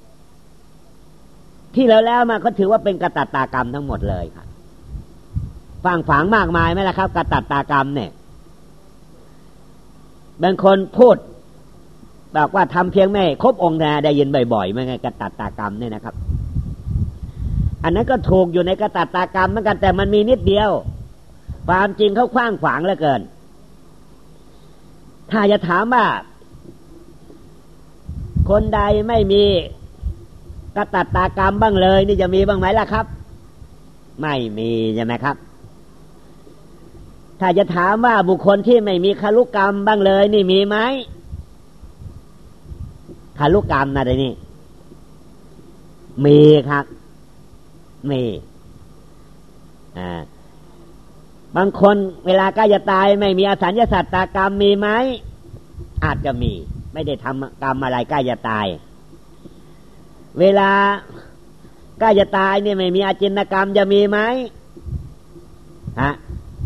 ที่เราแล้วมาก็ถือว่าเป็นกตัตตากรรมทั้งหมดเลยครับฝังฝังมากมายไหมล่ะครับกตัตตากรรมเนี่ยบางคนพูดบอกว่าทำเพียงไม่ครบองค์นะได้ยินบ่อยๆไม่ไงกตัตตากรรมเนี่ยนะครับอันนั้นก็ถูกอยู่ในกตัตตากรรมเหมือนกันแต่มันมีนิดเดียวความจริงเขาขว้างขวางเหลือเกินถ้าจะถามว่าคนใดไม่มีกตัตตากรรมบ้างเลยนี่จะมีบ้างไหมล่ะครับไม่มีใช่ไหมครับถ้าจะถามว่าบุคคลที่ไม่มีคารุกรรมบ้างเลยนี่มีไหมคารุกรรมนะเดี๋ยวนี้มีครับมีอ่าบางคนเวลาใกล้จะตายไม่มีอสัญญาสัตตากรรมมีไหมอาจจะมีไม่ได้ทำกรรมอะไรใกล้จะตายเวลาใกล้จะตายเนี่ยไม่มีอาจินกรรมจะมีไหมฮะ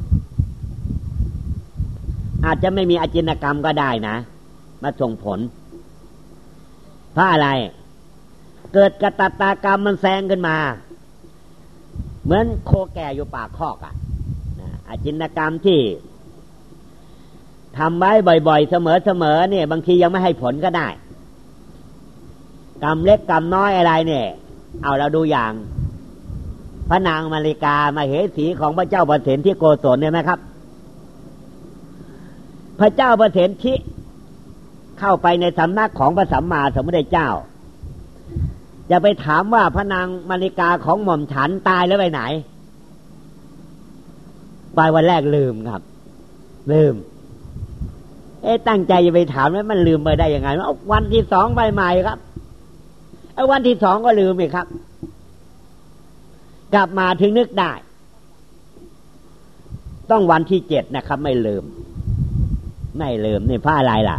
อาจจะไม่มีอาจินกรรมก็ได้นะมาส่งผลเพราะอะไรเกิดกตัตตากรรมมันแซงขึ้นมาเหมือนโคแก่อยู่ปากคอกอ่ะอาจินกรรมที่ทำไว้บ่อยๆเสมอๆเนี่ยบางทียังไม่ให้ผลก็ได้กรรมเล็กกรรมน้อยอะไรเนี่ยเอาเราดูอย่างพระนางมาริกามาเหสีของพระเจ้าประเสนที่โกศลเนี่ยไหมครับพระเจ้าประเสนที่เข้าไปในสำนักของพระสัมมาสัมพุทธเจ้าจะไปถามว่าพระนางมาริกาของหม่อมฉันตายแล้วไปไหนไปวันแรกลืมครับลืมเอ๊ะตั้งใจจะไปถามแล้วมันลืมไปได้ยังไงเอาวันที่สองไปใหม่ครับไอ้วันที่สองก็ลืมอีกครับกลับมาถึงนึกได้ต้องวันที่เจ็ดนะครับไม่ลืมไม่ลืมนี่เพราะอะไรล่ะ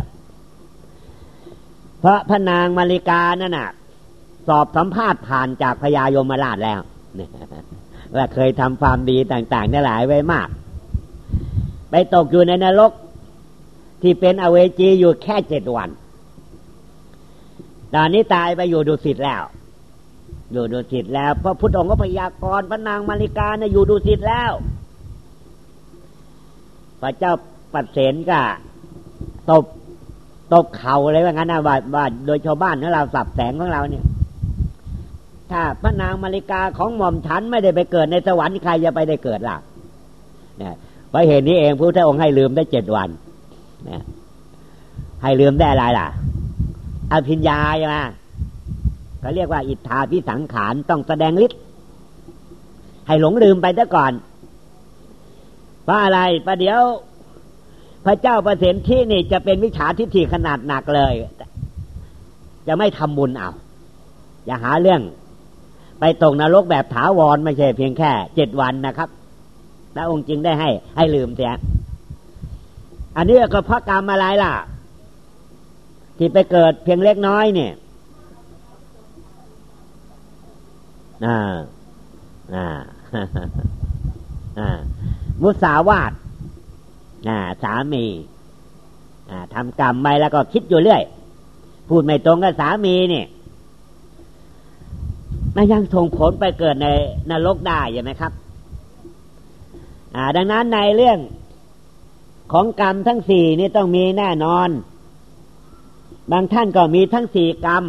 เพราะพระนางมาริกานั่นน่ะสอบสัมภาษณ์ผ่านจากพญายมราชแล้วว่าเคยทำความดีต่างๆได้หลายไว้มากไปตกอยู่ในนรกที่เป็นอเวจีอยู่แค่เจ็ดวันตอนนี้ตายไปอยู่ดุสิตแล้วอยู่ดุสิตแล้วพระพุทธองค์ก็พยากรณ์พระนางมาริกาเนี่ยอยู่ดุสิตแล้วพระเจ้าปัสเสนก็ตบตบเข่าอะไรว่างั้นนะว่าว่าโดยชาวบ้านของเราสับแสงของเราเนี่ยถ้าพระนางมาริกาของหม่อมฉันไม่ได้ไปเกิดในสวรรค์ใครจะไปได้เกิดล่ะเนี่ยเพราะเหตุนี้เองพระพุทธองค์ให้ลืมได้เจ็ดวันเนี่ยให้ลืมได้อะไรล่ะอภิญญาใช่ไหมเขาเรียกว่าอิทธาภิสังขารต้องแสดงฤทธิ์ให้หลงลืมไปซะก่อนเพราะอะไรประเดี๋ยวพระเจ้าประเสนที่นี่จะเป็นวิชาทิฏฐิขนาดหนักเลยจะไม่ทำบุญเอาอย่าหาเรื่องไปตกนรกแบบถาวรไม่ใช่เพียงแค่เจ็ดวันนะครับพระองค์จึงได้ให้ให้ลืมเสียอันนี้ก็เพราะกรรมอะไรล่ะที่ไปเกิดเพียงเล็กน้อยเนี่ยอ่าอ่าอ่ามุสาวาทอ่าสามีอ่าทำกรรมไปแล้วก็คิดอยู่เรื่อยพูดไม่ตรงกับสามีเนี่ยมันยังส่งผลไปเกิดในนรกได้ใช่ไหมครับอ่าดังนั้นในเรื่องของกรรมทั้งสี่นี่ต้องมีแน่นอนบางท่านก็มีทั้งสี่กรรม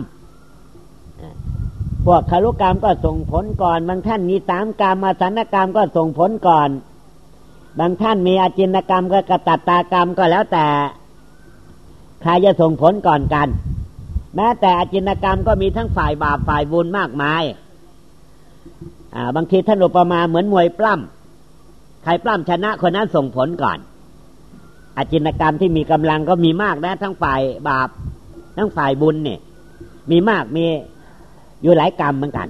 พวกคารุกรรมก็ส่งผลก่อนบางท่านมีสามกรรมอสันกรรมก็ส่งผลก่อนบางท่านมีอาจินกรรมก็กตัตตากรรมก็แล้วแต่ใครจะส่งผลก่อนกันแม้แต่อาจินกรรมก็มีทั้งฝ่ายบาปฝ่ายบุญมากมายอ่าบางทีท่านอุปมาเหมือนมวยปล้ำใครปล้ำชนะคนนั้นส่งผลก่อนอาจินกรรมที่มีกำลังก็มีมากนะทั้งฝ่ายบาปทั้งฝ่ายบุญเนี่ยมีมากมีอยู่หลายกรรมเหมือนกัน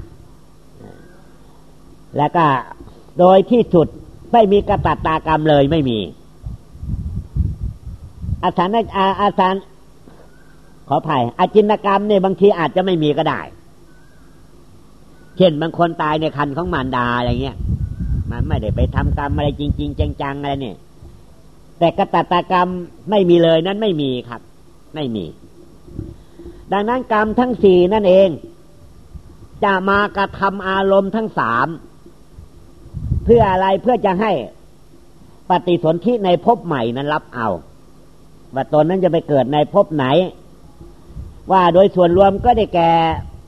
แล้วก็โดยที่สุดไม่มีกตัตตากรรมเลยไม่มีอาสานอาอาสานขออภัยอาจินกรรมเนี่ยบางทีอาจจะไม่มีก็ได้เช่นบางคนตายในครรภ์ของมารดาอะไรเงี้ยมันไม่ได้ไปทำกรรมอะไรจริงๆจังๆอะไรเนี่ยแต่กตัตตากรรมไม่มีเลยนั้นไม่มีครับไม่มีดังนั้นกรรมทั้งสี่นั่นเองจะมากระทำอารมณ์ทั้งสามเพื่ออะไรเพื่อจะให้ปฏิสนธิในภพใหม่นั้นรับเอาว่าตนนั้นจะไปเกิดในภพไหนว่าโดยส่วนรวมก็ได้แก่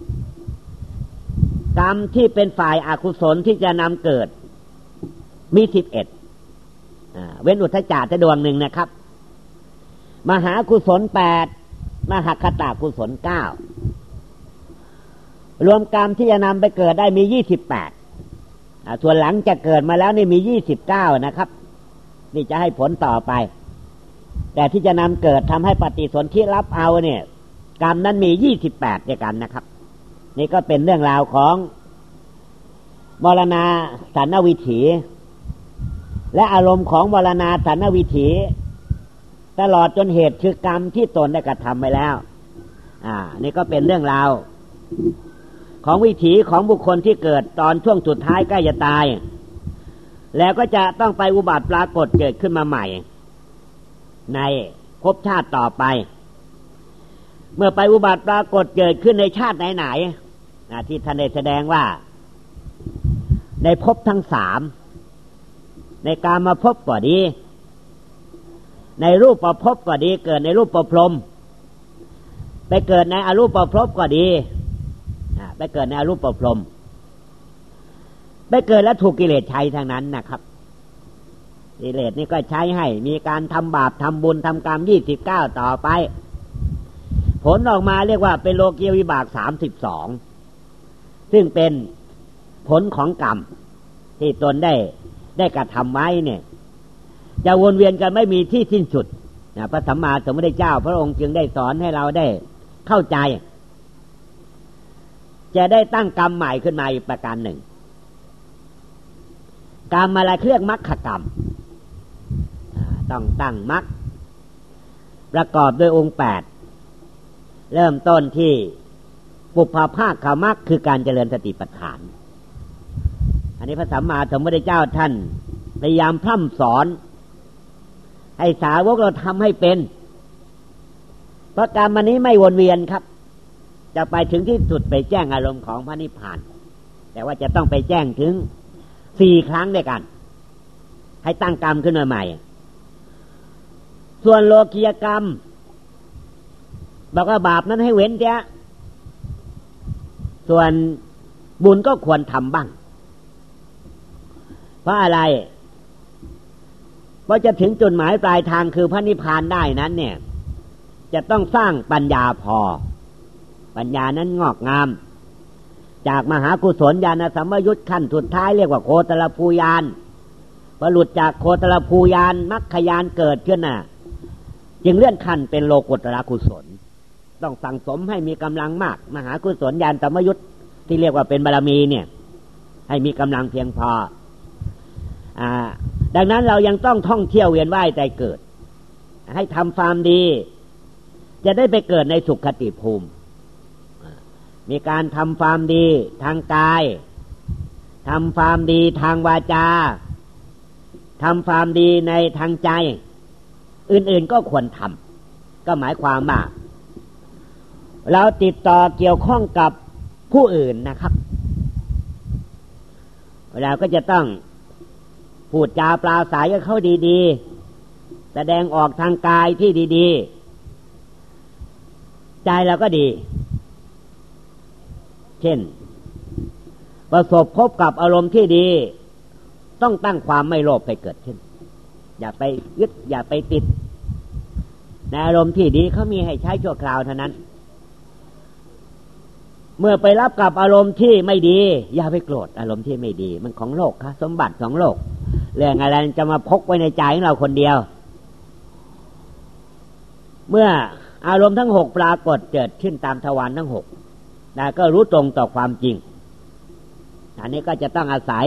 กรรมที่เป็นฝ่ายอกุศลที่จะนำเกิดมีสิบเอ็ดเว้นอุทธัจจะแต่ดวงหนึ่งนะครับมหากุศลแปดมหคตากุศลเก้ารวมกรรมที่จะนำไปเกิดได้มียี่สิบแปดส่วนหลังจะเกิดมาแล้วนี่มียี่สิบเก้านะครับนี่จะให้ผลต่อไปแต่ที่จะนำเกิดทำให้ปฏิสนธิรับเอาเนี่ยกรรมนั้นมียี่สิบแปดด้วยกันนะครับนี่ก็เป็นเรื่องราวของมรณาสันนวิถีและอารมณ์ของมรณาสันนวิถีตลอดจนเหตุคือกรรมที่ตนได้กระทำไปแล้วอ่านี่ก็เป็นเรื่องราวของวิถีของบุคคลที่เกิดตอนช่วงสุดท้ายใกล้จะตายแล้วก็จะต้องไปอุบัติปรากฏเกิดขึ้นมาใหม่ในภพชาติต่อไปเมื่อไปอุบัติปรากฏเกิดขึ้นในชาติไหนๆนะที่ท่านได้แสดงว่าในภพทั้งสามในกามภพก็ดีในรูปประภพก็ดีเกิดในรูปประพรหมไปเกิดในอรูปประภพก็ดีไปเกิดในอรูปประพรหมไปเกิดแล้วถูกกิเลสใช้ทางนั้นนะครับกิเลสนี่ก็ใช้ให้มีการทำบาปทำบุญทำกรรมยี่สิบเก้าต่อไปผลออกมาเรียกว่าเป็นโลกียวิบากสามสิบสองซึ่งเป็นผลของกรรมที่ตนได้ได้กระทำไว้เนี่ยจะวนเวียนกันไม่มีที่สิ้นสุดนะพระสัมมาสัมพุทธเจ้าพระองค์จึงได้สอนให้เราได้เข้าใจจะได้ตั้งกรรมใหม่ขึ้นมาอีกประการหนึ่งกรรมอะไรเรียกมรรคกรรมต้องตั้งมรรคประกอบด้วยองค์แปดเริ่มต้นที่ปุพพภาคมรรคคือการเจริญสติปัฏฐานอันนี้พระสัมมาสัมพุทธเจ้าท่านพยายามพร่ำสอนให้สาวกเราทำให้เป็นเพราะกรรมอันนี้ไม่วนเวียนครับจะไปถึงที่สุดไปแจ้งอารมณ์ของพระนิพพานแต่ว่าจะต้องไปแจ้งถึงสี่ครั้งด้วยกันให้ตั้งกรรมขึ้นมาใหม่ส่วนโลกียกรรมบอกว่าบาปนั้นให้เว้นเสียส่วนบุญก็ควรทำบ้างเพราะอะไรเพราะจะถึงจุดหมายปลายทางคือพระนิพพานได้นั้นเนี่ยจะต้องสร้างปัญญาพอปัญญานั้นงอกงามจากมหากุศลญาณสัมปยุตขั้นสุดท้ายเรียกว่าโคตรภูญาณพอหลุดจากโคตรภูญาณมรรคญาณเกิดขึ้นน่ะจึงเลื่อนขั้นเป็นโลกุตระกุศลต้องสั่งสมให้มีกำลังมากมหากุศลญาณสัมปยุตที่เรียกว่าเป็นบารมีเนี่ยให้มีกำลังเพียงพออ่าดังนั้นเรายังต้องท่องเที่ยวเวียนว่ายใจเกิดให้ทำความดีจะได้ไปเกิดในสุขคติภูมิมีการทำความดีทางกายทำความดีทางวาจาทำความดีในทางใจอื่นๆก็ควรทำก็หมายความว่าเราติดต่อเกี่ยวข้องกับผู้อื่นนะครับเราก็จะต้องพูดจาปราศัยกับเขาดีๆแสดงออกทางกายที่ดีๆใจเราก็ดีเช่นประสบพบกับอารมณ์ที่ดีต้องตั้งความไม่โลภไปเกิดขึ้นอย่าไปยึดอย่าไปติดในอารมณ์ที่ดีเขามีให้ใช้ชั่วคราวเท่านั้นเมื่อไปรับกับอารมณ์ที่ไม่ดีอย่าไปโกรธอารมณ์ที่ไม่ดีมันของโลกค่ะสมบัติของโลกเรื่องอะไรจะมาพกไว้ในใจของเราคนเดียวเมื่ออารมณ์ทั้งหกปรากฏเกิดขึ้นตามทวารทั้งหกแต่ก็รู้ตรงต่อความจริงอันนี้ก็จะต้องอาศัย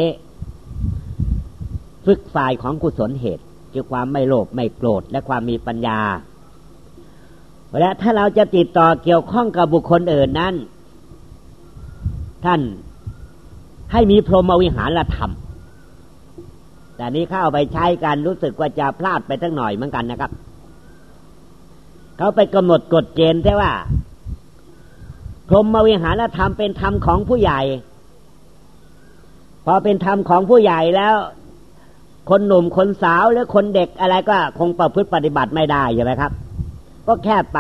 ฝึกฝ่ายของกุศลเหตุคือความไม่โลภไม่โกรธและความมีปัญญาและถ้าเราจะติดต่อเกี่ยวข้องกับบุคคลอื่นนั้นท่านให้มีพรหมวิหารธรรมแต่นี้เข้าไปใช้กันรู้สึกว่าจะพลาดไปสักหน่อยเหมือนกันนะครับเขาไปกำหนดกฎเกณฑ์แต่ว่าพรหมวิหารธรรมเป็นธรรมของผู้ใหญ่พอเป็นธรรมของผู้ใหญ่แล้วคนหนุ่มคนสาวหรือคนเด็กอะไรก็คงประพฤติปฏิบัติไม่ได้ใช่ไหมครับก็แคบไป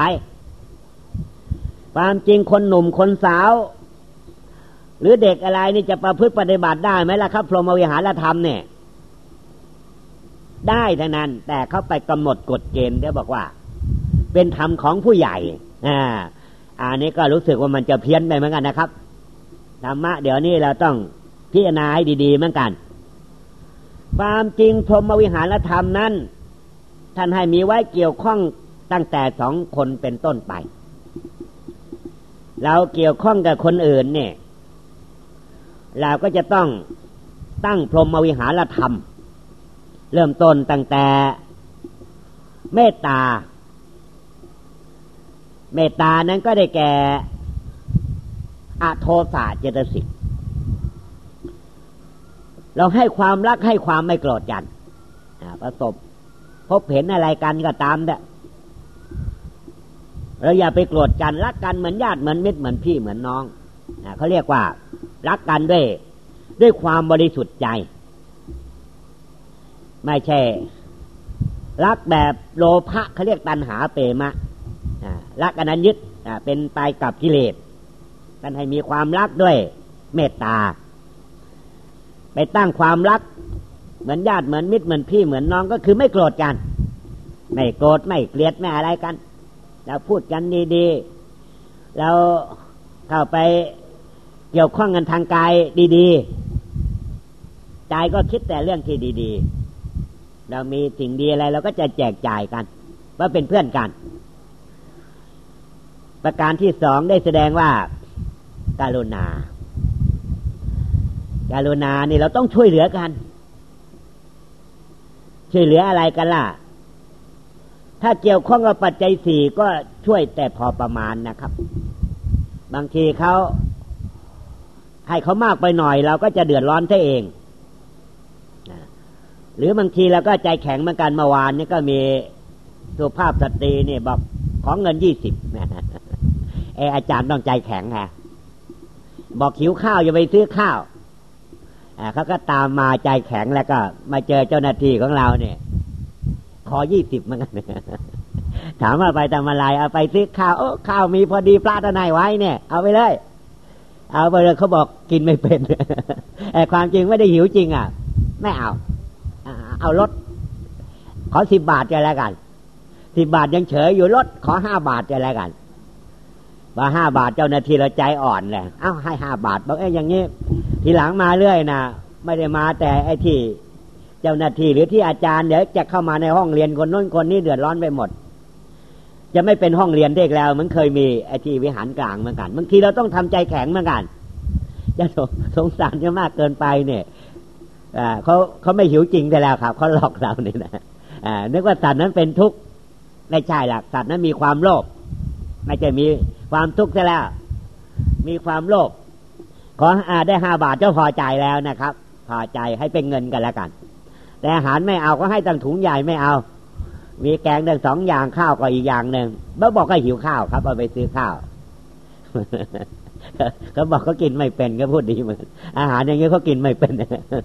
ความจริงคนหนุ่มคนสาวหรือเด็กอะไรนี่จะประพฤติปฏิบัติได้ไหมล่ะครับพรหมวิหารธรรมเนี่ยได้ทั้งนั้นแต่เขาไปกำหนดกฎเกณฑ์เขาบอกว่าเป็นธรรมของผู้ใหญ่อ่าอันนี้ก็รู้สึกว่ามันจะเพี้ยนไปเหมือนกันนะครับธรรมะเดี๋ยวนี้เราต้องพิจารณาให้ดีๆเหมือนกันความจริงพรหมวิหารธรรมนั้นท่านให้มีไว้เกี่ยวข้องตั้งแต่สองคนเป็นต้นไปเราเกี่ยวข้องกับคนอื่นเนี่ยเราก็จะต้องตั้งพรหมวิหารธรรมเริ่มต้นตั้งแต่เมตตาเมตตานั้นก็ได้แก่อโทสะเจตสิกเราให้ความรักให้ความไม่โกรธกันประสบพบเห็นอะไรกันก็ตามเด้อเราอย่าไปโกรธกันรักกันเหมือนญาติเหมือนมิตรเหมือนพี่เหมือนน้องเขาเรียกว่ารักกันด้วยด้วยความบริสุทธิ์ใจไม่ใช่รักแบบโลภะเขาเรียกตัณหาเปมะรักอันนั้นยึดเป็นไปกับกิเลสท่านให้มีความรักด้วยเมตตาไปตั้งความรักเหมือนญาติเหมือนมิตรเหมือนพี่เหมือนน้องก็คือไม่โกรธกันไม่โกรธไม่เกลียดไม่อะไรกันเราพูดกันดีๆเราเข้าไปเกี่ยวข้องกันทางกายดีๆใจก็คิดแต่เรื่องที่ดีๆเรามีสิ่งดีอะไรเราก็จะแจกจ่ายกันว่าเป็นเพื่อนกันประการที่สองได้แสดงว่าการุณาการุณานี่เราต้องช่วยเหลือกันช่วยเหลืออะไรกันล่ะถ้าเกี่ยวข้องกับปัจจัยสี่ก็ช่วยแต่พอประมาณนะครับบางทีเขาให้เขามากไปหน่อยเราก็จะเดือดร้อนซะเองหรือบางทีเราก็ใจแข็งเหมือนกันเมื่อวานนี้ก็มีสุภาพสตรีนี่บอกขอเงินยี่สิบเอออาจารย์ต้องใจแข็งฮะบอกหิวข้าวอย่าไปซื้อข้าวเขาก็ตามมาใจแข็งแล้วก็มาเจอเจ้าหน้าที่ของเราเนี่ยขอยี่สิบเหมือนกันถามว่าไปทำอะไรเอาไปซื้อข้าวโอ้ข้าวมีพอดีปลาตะไนไว้เนี่ยเอาไปเลยเอาไปเลยเขาบอกกินไม่เป็นแต่ความจริงไม่ได้หิวจริงอ่ะไม่เอาเอาลดขอสิบบาทจะแล้วกันสิบบาทยังเฉยอยู่ลดขอห้าบาทจะแล้วกันว่าห้าบาทเจ้าหน้าที่เราใจอ่อนเลยเอ้าให้ห้าบาทบอกเอ้ยอย่างนี้ทีหลังมาเรื่อยนะไม่ได้มาแต่ไอ้ที่เจ้าหน้าที่หรือที่อาจารย์เดี๋ยวจะเข้ามาในห้องเรียนคนโน้นคนนี้เดือดร้อนไปหมดจะไม่เป็นห้องเรียนเด็กแล้วมันเคยมีไอ้ที่วิหารกลางเหมือนกันบางทีเราต้องทำใจแข็งเหมือนกันจะสงสารจะมากเกินไปเนี่ยอ่าเขาเขาไม่หิวจริงแต่แล้วครับเขาหลอกเราเนี่ยนะอ่านึกว่าสัตว์นั้นเป็นทุกข์ไม่ใช่หรอกสัตว์นั้นมีความโลภไม่ใช่มีความทุกข์ซะแล้วมีความโลภขออ่าได้ห้าบาทเจ้าพอใจแล้วนะครับพอใจให้เป็นเงินกันแล้วกันแต่อาหารไม่เอาก็ให้ตั้งถุงใหญ่ไม่เอามีแกงตั้งสองอย่างข้าวก็อีกอย่างหนึ่งเขาบอกก็หิวข้าวครับเอาไปซื้อข้าวเขาบอกเขากินไม่เป็นก็พูดดีเหมือนอาหารอย่างนี้เขากินไม่เป็น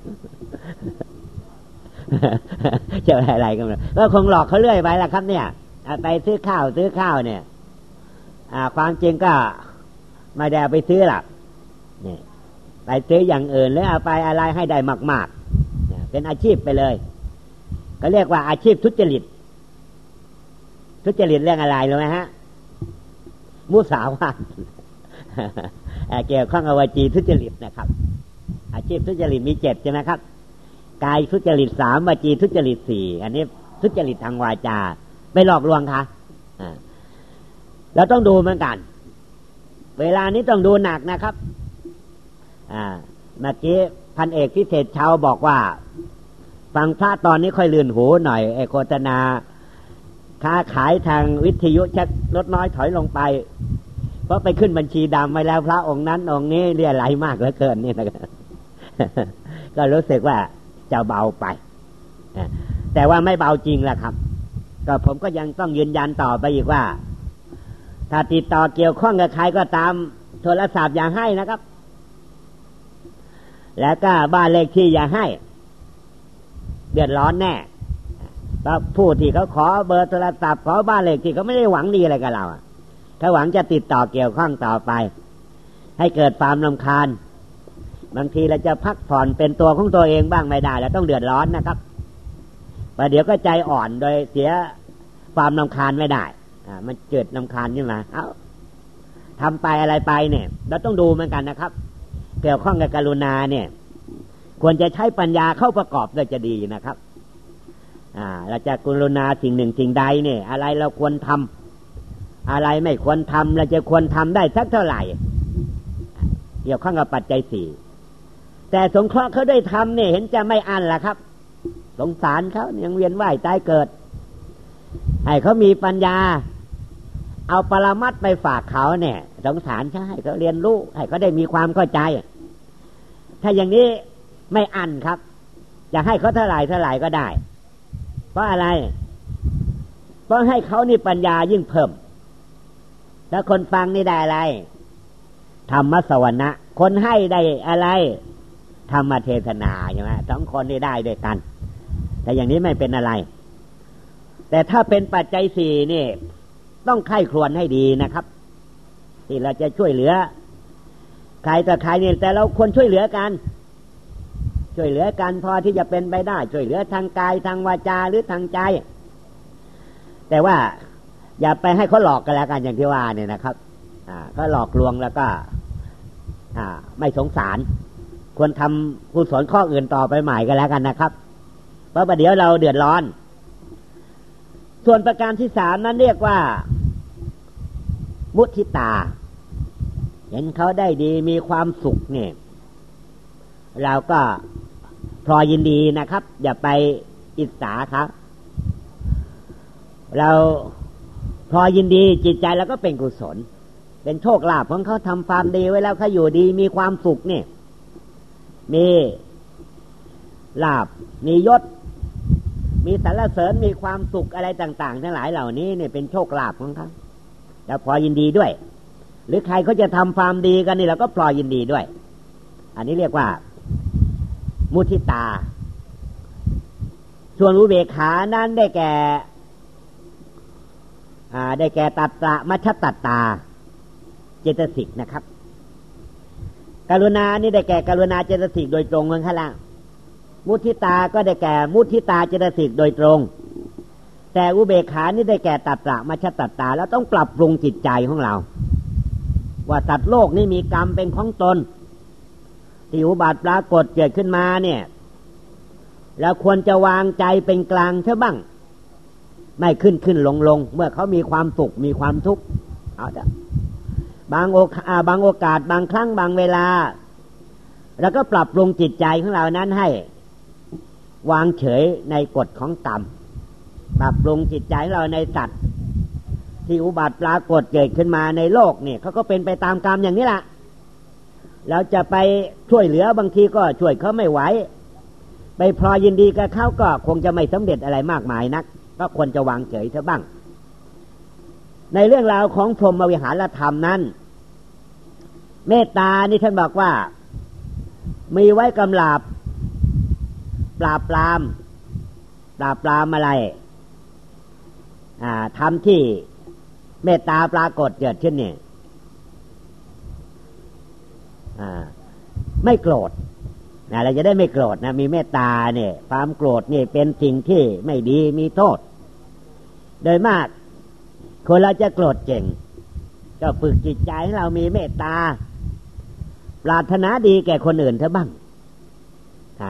จะอะไรกันก็คงหลอกเขาเรื่อยไปแหละครับเนี่ยไปซื้อข้าวซื้อข้าวเนี่ยความจริงก็ไม่ได้ไปซื้อหรอกเนี่ยไปซื้ออย่างอื่นแล้วเอาไปอะไรให้ได้มากๆเป็นอาชีพไปเลยก็เรียกว่าอาชีพทุจริตทุจริตเรื่องอะไรรู้ไหมฮะมุสาวาทเกี่ยวข้องกับวจีทุจริตนะครับอาชีพทุจริตมีเจ็ดใช่ไหมครับกายทุจริตสามวจีทุจริตสี่อันนี้ทุจริตทางวาจาไม่หลอกลวงค่ะเราต้องดูเหมือนกันเวลานี้ต้องดูหนักนะครับอ่าเมื่อกี้พันเอกพิเศษชาวบอกว่าฟังพระตอนนี้ค่อยลื่นหูหน่อยไอ้โฆษณาค้าขายทางวิทยุชักลดน้อยถอยลงไปเพราะไปขึ้นบัญชีดำไว้แล้วพระองค์นั้นองค์นี้เรี่ยไหลมากเหลือเกินนี่นะครับก็รู้สึกว่าจะเบาไปแต่ว่าไม่เบาจริงแหละครับก็ผมก็ยังต้องยืนยันต่อไปอีกว่าถ้าติดต่อเกี่ยวข้องกับใครก็ตามโทรศัพท์อย่าให้นะครับแล้วก็บ้านเลขที่อย่าให้เดือดร้อนแน่เพราะผู้ที่เขาขอเบอร์โทรศัพท์ขอบ้านเลขที่เขาไม่ได้หวังดีอะไรกับเราเขาหวังจะติดต่อเกี่ยวข้องต่อไปให้เกิดความรำคาญบางทีเราจะพักผ่อนเป็นตัวของตัวเองบ้างไม่ได้แล้วต้องเดือดร้อนนะครับประเดี๋ยวก็ใจอ่อนโดยเสียความรำคาญไม่ได้อ่ามันเกิดรำคาญขึ้นมาเอ้าทำไปอะไรไปเนี่ยเราต้องดูเหมือนกันนะครับเกี่ยวข้องกับกรุณาเนี่ยควรจะใช้ปัญญาเข้าประกอบด้วยจะดีนะครับอ่าเราจะกรุณาสิ่งหนึ่งสิ่งใดเนี่ยอะไรเราควรทำอะไรไม่ควรทำเราจะควรทำได้สักเท่าไหร่เกี่ยวข้องกับปัจจัยสี่แต่สงเคราะห์เขาได้ทำเนี่ยเห็นจะไม่อั้นล่ะครับสงสารเขายังเวียนว่ายตายเกิดให้เขามีปัญญาเอาปรมัตถ์ไปฝากเขาเนี่ยสงสารเขาให้เขาเรียนรู้ให้เขาได้มีความเข้าใจถ้าอย่างนี้ไม่อั้นครับจะให้เขาเท่าไหร่เท่าไหร่ก็ได้เพราะอะไรเพราะให้เขานี่ปัญญายิ่งเพิ่มแล้วคนฟังนี่ได้อะไรธรรมสวรรค์คนให้ได้อะไรธรรมเทศนาใช่ไหมสองคนนี่ได้ด้วยกันแต่อย่างนี้ไม่เป็นอะไรแต่ถ้าเป็นปัจจัยสี่นี่ต้องไข้ครวญให้ดีนะครับที่เราจะช่วยเหลือใครต่อใครนี่แต่เราควรช่วยเหลือกันช่วยเหลือกันพอที่จะเป็นไปได้ช่วยเหลือทางกายทางวาจาหรือทางใจแต่ว่าอย่าไปให้เขาหลอกกันแล้วกันอย่างที่ว่าเนี่ยนะครับอ่าเขาหลอกลวงแล้วก็อ่าไม่สงสารควรทำกุศลข้ออื่นต่อไปใหม่ก็แล้วกันนะครับเพราะประเดี๋ยวเราเดือดร้อนส่วนประการที่สามนั้นเรียกว่ามุทิตาเห็นเขาได้ดีมีความสุขเนี่ยเราก็พลอยยินดีนะครับอย่าไปอิจฉาครับเราพลอยยินดีจิตใจเราก็เป็นกุศลเป็นโชคลาภของเขาทำความดีไว้แล้วเขาอยู่ดีมีความสุขเนี่ยมีลาภมียศมีสรรเสริญมีความสุขอะไรต่างๆทั้งหลายเหล่านี้เนี่ยเป็นโชคลาภของเขาแล้วพลอยยินดีด้วยหรือใครเขาจะทำความดีกันนี่เราก็พลอยยินดีด้วยอันนี้เรียกว่ามุทิตาส่วนอุเบกขานั้นได้แก่อ่าได้แก่ตัตตะมัชฌตัตตาเจตสิกนะครับกรุณานี่ได้แก่กรุณาเจตสิกโดยตรงข้างล่างมุทิตาก็ได้แก่มุทิตาเจตสิกโดยตรงแต่อุเบกขานี่ได้แก่ตัตตะมัชฌตัตตาแล้วต้องปรับปรุงจิตใจของเราว่าสัตว์โลกนี่มีกรรมเป็นของตนที่อุบัติปรากฏเกิดขึ้นมาเนี่ยเราควรจะวางใจเป็นกลางเท่าบ้างไม่ขึ้นขึ้นลงลงเมื่อเขามีความสุขมีความทุกข์เอาเถอะบางโอกาสบางโอกาสบางครั้งบางเวลาเราก็ปรับปรุงจิตใจของเรานั้นให้วางเฉยในกฎของกรรมปรับปรุงจิตใจของเราในสัตว์ที่อุบัติปรากฏเกิดขึ้นมาในโลกเนี่ยเขาก็เป็นไปตามกรรมอย่างนี้แหละเราจะไปช่วยเหลือบางทีก็ช่วยเขาไม่ไหวไปพลอยยินดีกับเขาก็คงจะไม่สำเร็จอะไรมากมายนักก็ควรจะวางเฉยเถอะบ้างในเรื่องราวของพรหมวิหารธรรมนั้นเมตตานี่ท่านบอกว่ามีไว้กำราบปราบปรามปราบปรามอะไรอ่าทำที่เมตตาปรากฏเกิดขึ้นเนี่ยอ่าไม่โกรธนะเราจะได้ไม่โกรธนะมีเมตตาเนี่ยความโกรธนี่เป็นสิ่งที่ไม่ดีมีโทษโดยมากคนเราจะโกรธเก่งก็ฝึกจิตใจให้เรามีเมตตาปรารถนาดีแก่คนอื่นเถอะบ้างฮะ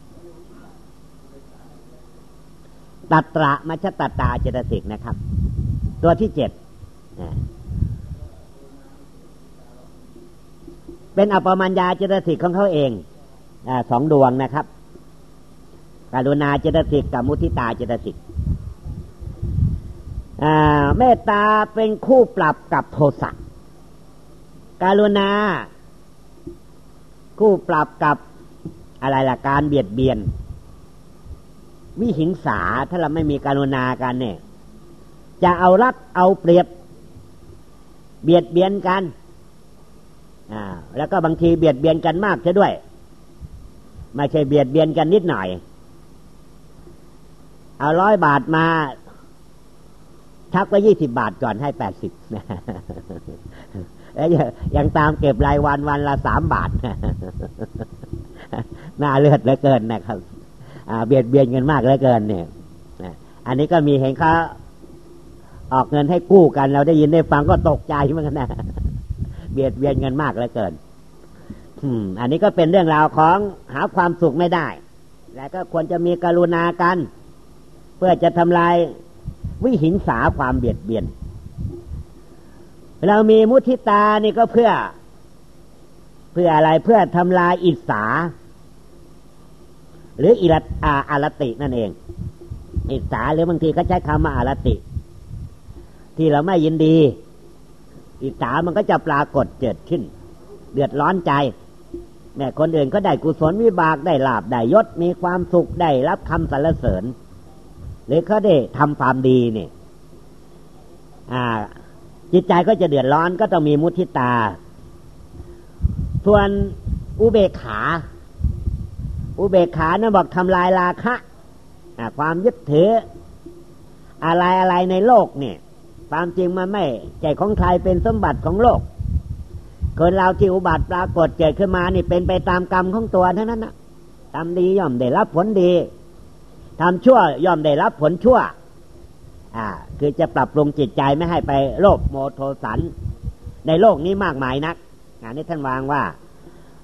ตัตตะมัชฌตัตตาเจตสิกนะครับตัวที่เจ็ดเป็นอัปปมัญญาเจตสิกของเขาเองอ่าสองดวงนะครับกรุณาเจตสิกกับมุทิตาเจตสิกอ่าเมตตาเป็นคู่ปรับกับโทสะกรุณาคู่ปรับกับอะไรล่ะการเบียดเบียนวิหิงสาถ้าเราไม่มีกรุณากันเนี่ยจะเอารัดเอาเปรียบเบียดเบียนกันอ่าแล้วก็บางทีเบียดเบียนกันมากซะด้วยไม่ใช่เบียดเบียนกันนิดหน่อยเอาร้อยบาทมาชักไปยี่สิบบาทก่อนให้แปดสิบแล้วยังตามเก็บรายวันวันละสามบาทน่าเลือดเหลือเกินนะครับเบียดเบียนกันมากเหลือเกินเนี่ยอันนี้ก็มีเห็นเขาออกเงินให้กู้กันเราได้ยินได้ฟังก็ตกใจเหมือนกันนะเบียดเบียนกันมากเหลือเกินอันนี้ก็เป็นเรื่องราวของหาความสุขไม่ได้แล้วก็ควรจะมีกรุณากันเพื่อจะทำลายวิหิงสาความเบียดเบียนเรามีมุทิตานี่ก็เพื่อเพื่ออะไรเพื่อทำลายอิจฉาหรืออิรัตอาอารตินั่นเองอิจฉาหรือบางทีก็ใช้คำว่าอารติที่เราไม่ยินดีอิจฉามันก็จะปรากฏเกิดขึ้นเดือดร้อนใจแม้คนอื่นก็ได้กุศลวิบากได้ลาภได้ยศมีความสุขได้รับคำสรรเสริญหรือเขาได้ทำความดีนี่อ่าจิตใจก็จะเดือดร้อนก็ต้องมีมุทิตาส่วนอุเบกขาอุเบกขานะบอกทำลายราคะความยึดถืออะไรอะไรในโลกเนี่ยความจริงมันไม่ใช่ของใครเป็นสมบัติของโลกคนเราที่อุบัติปรากฏเกิดขึ้นมานี่เป็นไปตามกรรมของตัวเท่านั้นนะทำดีย่อมได้รับผลดีทำชั่วย่อมได้รับผลชั่วอ่าคือจะปรับปรุงจิตใจไม่ให้ไปโลภโมโทสันในโลกนี้มากมายนักอันนี้ท่านวางว่า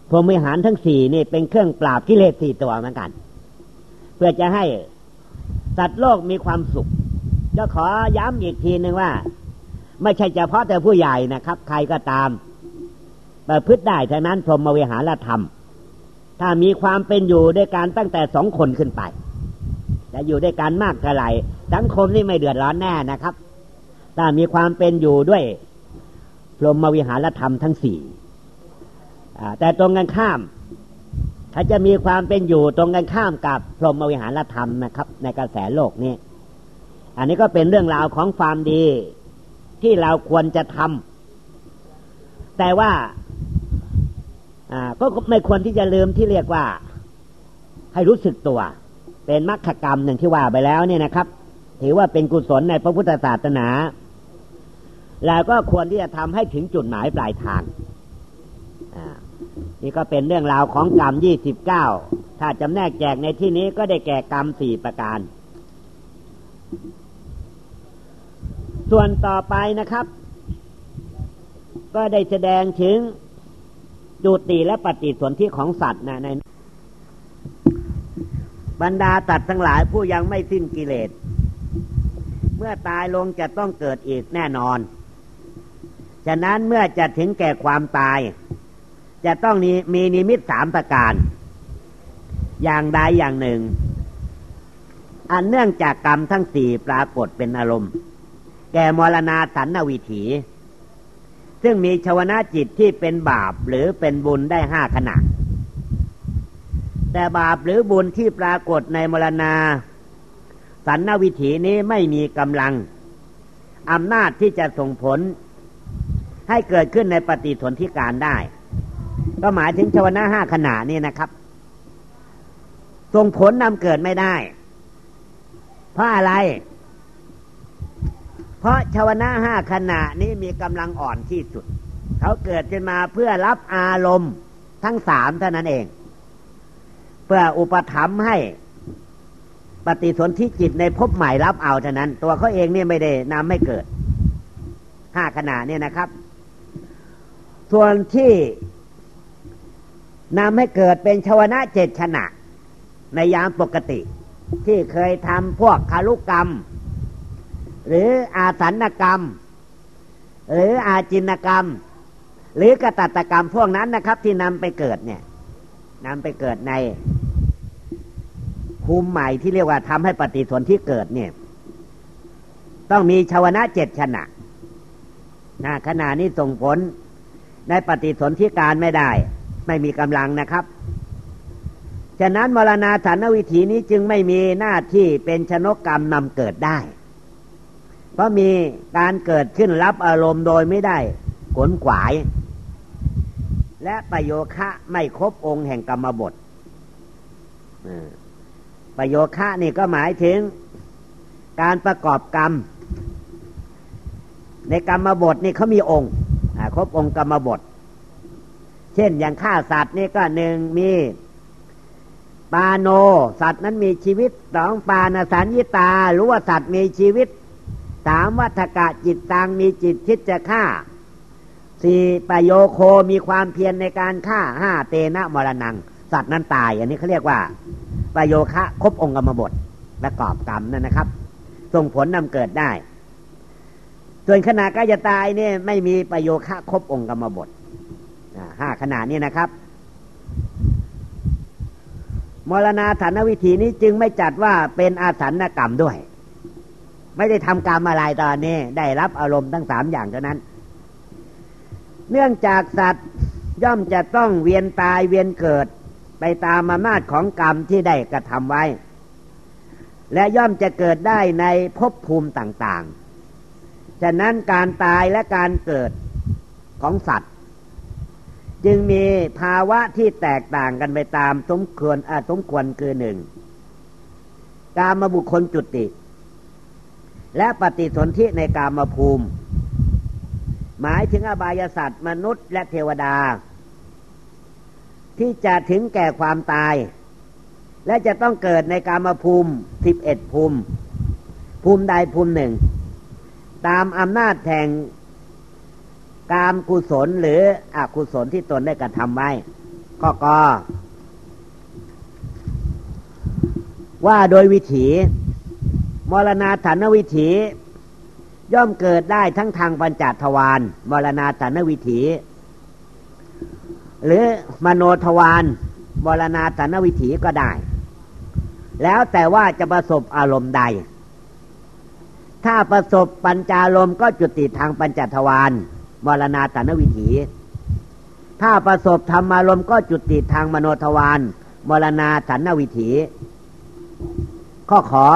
พรหมวิหารทั้งสี่นี่เป็นเครื่องปราบกิเลสสี่ตัวเหมือนกันเพื่อจะให้สัตว์โลกมีความสุขจะขอย้ำอีกทีนึงว่าไม่ใช่เฉพาะแต่ผู้ใหญ่นะครับใครก็ตามประพฤติได้ทั้งนั้นพรหมวิหารธรรมถ้ามีความเป็นอยู่ด้วยการตั้งแต่สองคนขึ้นไปจะอยู่ด้วยกันมากเท่าไหร่สังคมนี่ไม่เดือดร้อนแน่นะครับถ้ามีความเป็นอยู่ด้วยพรหมวิหารธรรมทั้งสี่แต่ตรงกันข้ามถ้าจะมีความเป็นอยู่ตรงกันข้ามกับพรหมวิหารธรรมนะครับในกระแสโลกนี้อันนี้ก็เป็นเรื่องราวของความดีที่เราควรจะทำแต่ว่าอ่าก็ไม่ควรที่จะลืมที่เรียกว่าให้รู้สึกตัวเป็นมรรคกรรมหนึ่งที่ว่าไปแล้วเนี่ยนะครับถือว่าเป็นกุศลในพระพุทธศาสนาแล้วก็ควรที่จะทำให้ถึงจุดหมายปลายทางอ่านี่ก็เป็นเรื่องราวของกรรมยี่สิบเก้าถ้าจำแนกแจกในที่นี้ก็ได้แก่กรรมสี่ประการส่วนต่อไปนะครับก็ได้แสดงถึงจุติและปฏิสนธิของสัตว์นะในบรรดาสัตว์ทั้งหลายผู้ยังไม่สิ้นกิเลสเมื่อตายลงจะต้องเกิดอีกแน่นอนฉะนั้นเมื่อจะถึงแก่ความตายจะต้องมีนิมิตสามประการอย่างใดอย่างหนึ่งอันเนื่องจากกรรมทั้งสี่ปรากฏเป็นอารมณ์แก่มรณาสันนวิถีซึ่งมีชวนาจิตที่เป็นบาปหรือเป็นบุญได้ห้าขณะแต่บาปหรือบุญที่ปรากฏในมรณาสันนวิถีนี้ไม่มีกำลังอำนาจที่จะส่งผลให้เกิดขึ้นในปฏิสนธิการได้ก็หมายถึงชวนะห้าขณะนี่นะครับส่งผลนำเกิดไม่ได้เพราะอะไรเพราะชวนะห้าขณะนี้มีกำลังอ่อนที่สุดเขาเกิดขึ้นมาเพื่อรับอารมณ์ทั้งสามเท่านั้นเองเพื่ออุปถัมภ์ให้ปฏิสนธิจิตในภพใหม่รับเอาเท่านั้นตัวเขาเองเนี่ยไม่ได้นำให้เกิดห้าขณะเนี่ยนะครับส่วนที่นำให้เกิดเป็นชวนะเจ็ดขณะในยามปกติที่เคยทำพวกคารุกรรมหรืออาสันกรรมหรืออาจินกรรมหรือกตัตตกรรมพวกนั้นนะครับที่นำไปเกิดเนี่ยนำไปเกิดในภูมิใหม่ที่เรียกว่าทำให้ปฏิสนธิเกิดเนี่ยต้องมีชวนะเจ็ดขณะนะขณะนี้ส่งผลในปฏิสนธิการไม่ได้ไม่มีกำลังนะครับฉะนั้นมรณาสันนวิถีนี้จึงไม่มีหน้าที่เป็นชนกกรรมนำเกิดได้เพราะมีการเกิดขึ้นรับอารมณ์โดยไม่ได้ขวนขวายและประโยคะไม่ครบองค์แห่งกรรมบทประโยคะนี่ก็หมายถึงการประกอบกรรมในกรรมบทนี่เขามีองค์ครบองค์กรรมบทเช่นอย่างฆ่าสัตว์นี่ก็หนึ่งมีปาโนสัตว์นั้นมีชีวิตสองปานสัญญิตารู้ว่าสัตว์มีชีวิตสามวัฏกะจิตตังมีจิตคิดจะฆ่าสี่ปโยโคมีความเพียรในการฆ่าห้าเตนะมรณังสัตว์นั้นตายอันนี้เขาเรียกว่าปโยคะครบองค์กรรมบทประกอบกรรมนั่นนะครับส่งผลนำเกิดได้ส่วนขณะใกล้จะตายเนี่ยไม่มีปโยคะครบองค์กรรมบทห้าขณะนี้นะครับมรณาสันนวิถีนี้จึงไม่จัดว่าเป็นอาสันกรรมด้วยไม่ได้ทำกรรมอะไรตอนนี้ได้รับอารมณ์ทั้งสามอย่างเท่านั้นเนื่องจากสัตว์ย่อมจะต้องเวียนตายเวียนเกิดไปตามอำนาจของกรรมที่ได้กระทำไว้และย่อมจะเกิดได้ในภพภูมิต่างๆฉะนั้นการตายและการเกิดของสัตว์จึงมีภาวะที่แตกต่างกันไปตามสมควรอ่ะสมควรคือหนึ่งกามบุคคลจุติและปฏิสนธิในกามภูมิหมายถึงอบายสัตว์มนุษย์และเทวดาที่จะถึงแก่ความตายและจะต้องเกิดในกามภูมิสิบเอ็ดภูมิภูมิใดภูมิหนึ่งตามอำนาจแห่งกามกุศลหรืออกุศลที่ตนได้กระทำไว้ข้อกอว่าโดยวิถีมรณาฐานวิถีย่อมเกิดได้ทั้งทางปัญจทวารมรณาฐานวิถีหรือมโนทวารมรณาฐานวิถีก็ได้แล้วแต่ว่าจะประสบอารมณ์ใดถ้าประสบปัญจารมณ์ก็จุติทางปัญจทวารมรณาฐานวิถีถ้าประสบธรรมารมณ์ก็จุติทางมโนทวารมรณาฐานวิถีข้อขอ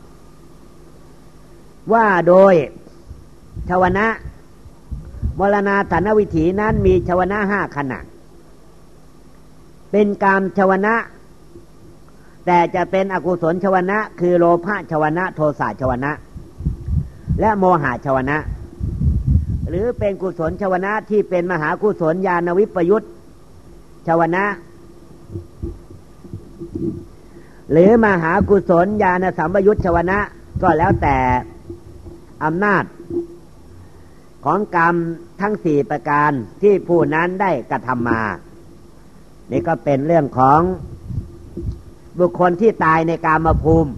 ว่าโดยชวนะมรณาฐานวิถีนั้นมีชวนะห้าขณะเป็นกามชวนะแต่จะเป็นอกุศลชวนะคือโลภะชวนะโทสะชวนะและโมหะชวนะหรือเป็นกุศลชวนะที่เป็นมหากุศลญาณวิปยุตชวนะหรือมหากุศลญาณสัมปยุตชวนะก็แล้วแต่อำนาจของกรรมทั้งสี่ประการที่ผู้นั้นได้กระทำมานี่ก็เป็นเรื่องของบุคคลที่ตายในกามภูมิ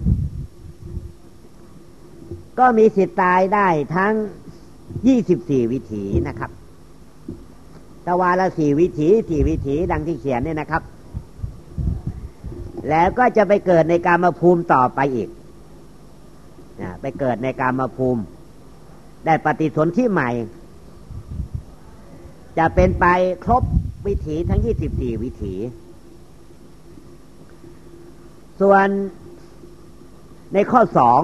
ก็มีสิทธิ์ตายได้ทั้งยี่สิบสี่วิถีนะครับตวาละสี่วิถีสี่วิถีดังที่เขียนเนี่ยนะครับแล้วก็จะไปเกิดในกามภูมิต่อไปอีกไปเกิดในกามภูมิได้ปฏิสนธิใหม่จะเป็นไปครบวิถีทั้งยี่สิบสี่วิถีส่วนในข้อสอง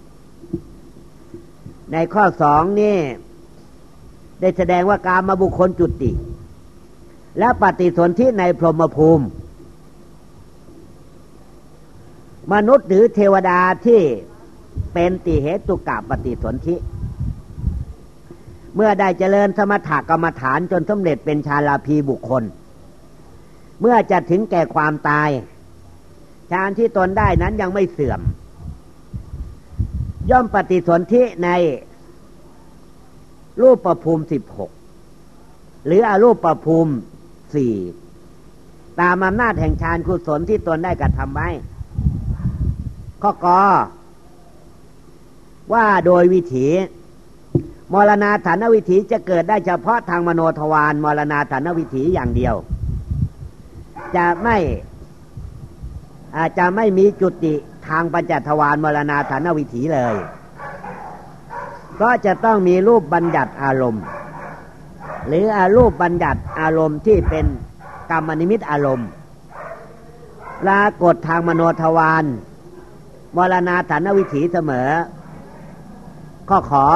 ในข้อสองนี่ได้แสดงว่ากามบุคคลจุติและปฏิสนธิในพรหมภูมิมนุษย์หรือเทวดาที่เป็นติเหตุกะปฏิสนธิเมื่อได้เจริญสมถกรรมฐานจนสำเร็จเป็นฌานพีบุคคลเมื่อจะถึงแก่ความตายฌานที่ตนได้นั้นยังไม่เสื่อมย่อมปฏิสนธิในรูปภูมิสิบหกหรืออรูปภูมิสี่ตามอำนาจแห่งฌานกุศลที่ตนได้กระทำไว้ข้อกอว่าโดยวิถีมรณาฐานวิถีจะเกิดได้เฉพาะทางมโนทวารมรณาฐานวิถีอย่างเดียวจะไม่อาจจะไม่มีจุติทางปัญจทวารมรณาฐานวิถีเลยก็จะต้องมีรูปบัญญัติอารมณ์หรืออารูปบัญญัติอารมณ์ที่เป็นกรรมนิมิตอารมณ์ปรากฏทางมโนทวารมรณาฐานวิถีเสมอข้อขอ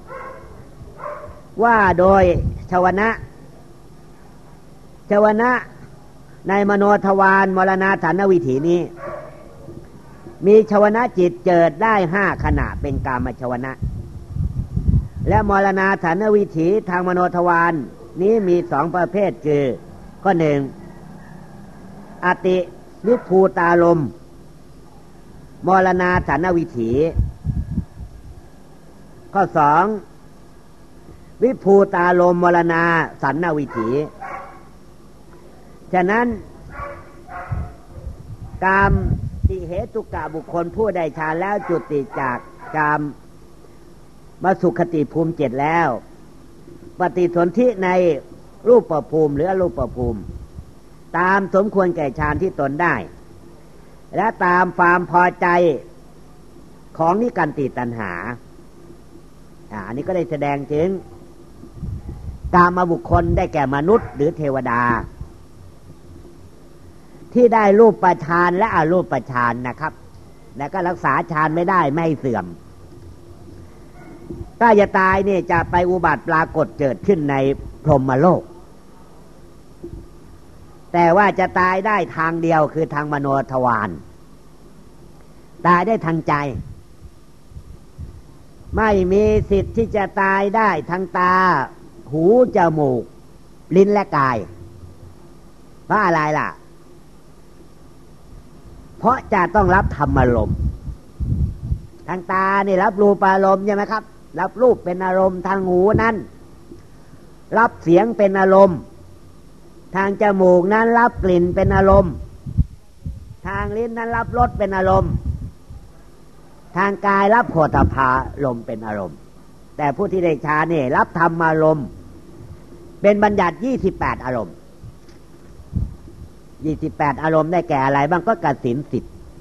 ว่าโดยชวนะชวนะในมโนทวารมรณาฐานวิถีนี้มีชวนะจิตเกิดได้ห้าขณะเป็นกามชวนะและมรณาฐานวิถีทางมโนทวารนี้มีสองประเภทคือข้อหนึ่งอติวิภูตารมณ์มรณาฐานวิถีข้อสองวิภูตารมณ์มรณาสันนวิถีฉะนั้นกามติเหตุกะบุคคลผู้ได้ฌานแล้วจุติจากกามมาสุขติภูมิเจ็ดแล้วปฏิสนธิในรูปภูมิหรืออรูปภูมิตามสมควรแก่ฌานที่ตนได้และตามความพอใจของนิกันติตัณหาอันนี้ก็ได้แสดงถึงกามบุคคลได้แก่มนุษย์หรือเทวดาที่ได้รูปฌานและอรูปฌานนะครับและก็รักษาฌานไม่ได้ไม่เสื่อมถ้าจะตายนี่จะไปอุบัติปรากฏเกิดขึ้นในพรหมโลกแต่ว่าจะตายได้ทางเดียวคือทางมโนทวารตายได้ทางใจไม่มีสิทธิ์ที่จะตายได้ทางตาหูจมูกลิ้นและกายเพราะอะไรล่ะเพราะจะต้องรับธรรมารมณ์ทางตานี่รับรูปอารมณ์ใช่ไหมครับรับรูปเป็นอารมณ์ทางหูนั้นรับเสียงเป็นอารมณ์ทางจมูกนั้นรับกลิ่นเป็นอารมณ์ทางลิ้นนั้นรับรสเป็นอารมณ์ทางกายรับโผฏฐัพพะลมเป็นอารมณ์แต่ผู้ที่ได้ฌานนี่รับธรรมารมณ์เป็นบัญญัติยี่สิบแปดอารมณ์ยี่สิบแปดอารมณ์ได้แก่อะไรบ้างก็กสิณสิบ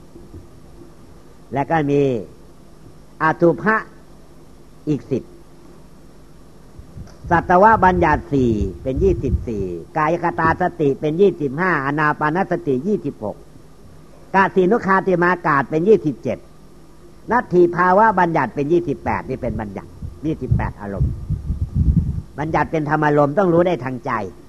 แล้วก็มีอสุภะอีกสิบสัตวบัญญัติสี่เป็นยี่สิบสี่กายคตาสติเป็นยี่สิบห้าอานาปานสติยี่สิบหกกาสีนุคาติมากาศเป็นยี่สิบเจ็ดนัตถีภาวะบัญญัติเป็นยี่สิบแปดนี่เป็นบัญญัติยี่สิบแปดอารมณ์บัญญัติเป็นธรรมอารมณ์ต้องรู้ได้ทางใจ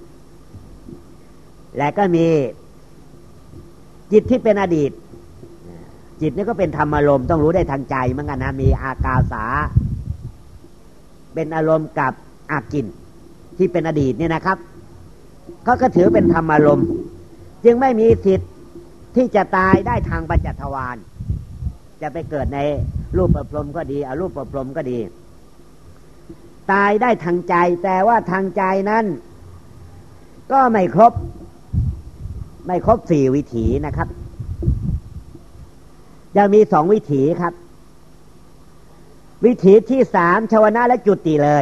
และก็มีจิตที่เป็นอดีตจิตนี่ก็เป็นธรรมอารมณ์ต้องรู้ได้ทางใจเหมือนกันนะมีอากาสาเป็นอารมณ์กับอากินที่เป็นอดีตเนี่ยนะครับเขาก็ถือเป็นธรรมอารมณ์จึงไม่มีสิทธิ์ที่จะตายได้ทางปัญจทวารจะไปเกิดในรูปประพรหมก็ดีอรูปประพรหมก็ดีตายได้ทางใจแต่ว่าทางใจนั้นก็ไม่ครบไม่ครบสี่วิถีนะครับจะมีสองวิถีครับวิถีที่สามชวนะและจุติเลย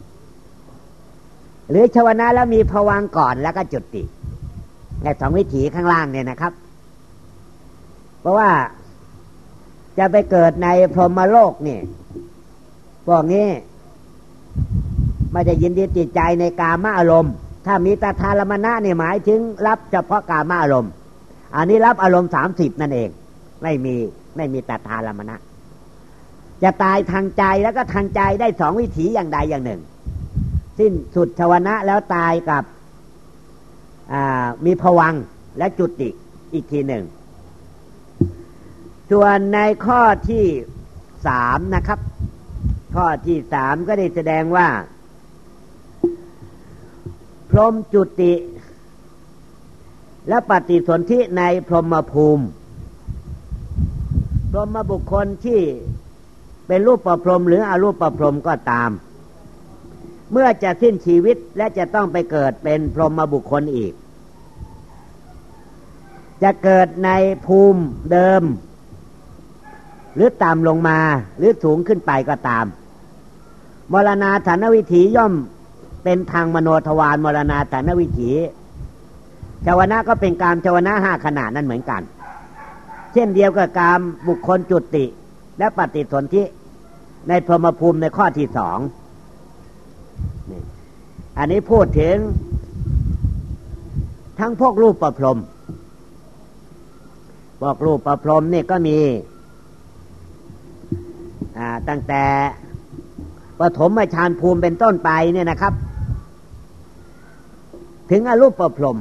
หรือชวนะแล้วมีภวังค์ก่อนแล้วก็จุติในสองวิถีข้างล่างเนี่ยนะครับเพราะว่าจะไปเกิดในพรหมโลกนี่พวกนี้ไม่ได้ยินดีติดใจในกามอารมณ์ถ้ามีตถาลมณะเนี่ยหมายถึงรับเฉพาะกามอารมณ์อันนี้รับอารมณ์สามสิบนั่นเองไม่มีไม่มีตถาลมณะจะตายทางใจแล้วก็ทางใจได้สองวิถีอย่างใดอย่างหนึ่งสิ้นสุดชวนะแล้วตายกับมีภวังค์และจุติอีกทีหนึ่งส่วนในข้อที่สามนะครับข้อที่สามก็ได้แสดงว่าพรหมจุติและปฏิสนธิในพรหมภูมิพรหมบุคคลที่เป็นรูปประพรหมหรืออรูปประพรหมก็ตามเมื่อจะสิ้นชีวิตและจะต้องไปเกิดเป็นพรหมบุคคลอีกจะเกิดในภูมิเดิมหรือต่ำลงมาหรือสูงขึ้นไปก็ตามมรณาฐานวิถีย่อมเป็นทางมโนทวารมรณาฐานวิถีชวนะก็เป็นกามชวนะห้าขนาดนั้นเหมือนกันเช่นเดียวกับกามบุคคลจุติและปฏิสนธิในพรหมภูมิในข้อที่สองอันนี้พูดถึงทั้งพวกรูปประพรหมพวกรูปประพรหมนี่ก็มีตั้งแต่ปฐมฌานภูมิเป็นต้นไปเนี่ยนะครับถึงอรูปประพรหม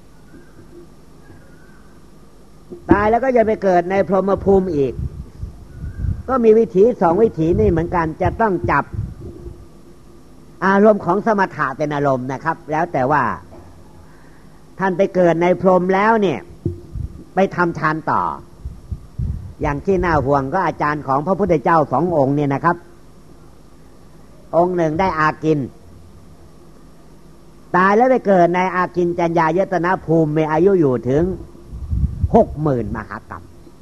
ตายแล้วก็จะไปเกิดในพรหมภูมิอีกก็มีวิถีสองวิถีนี่เหมือนกันจะต้องจับอารมณ์ของสมถะเป็นอารมณ์นะครับแล้วแต่ว่าท่านไปเกิดในพรหมแล้วเนี่ยไปทำฌานต่ออย่างที่น่าห่วงก็อาจารย์ของพระพุทธเจ้าสององค์เนี่ยนะครับองค์หนึ่งได้อากินตายแล้วไปเกิดในอากินจัญญายตนะภูมิมีอายุอยู่ถึงหกหมื่นมหากัป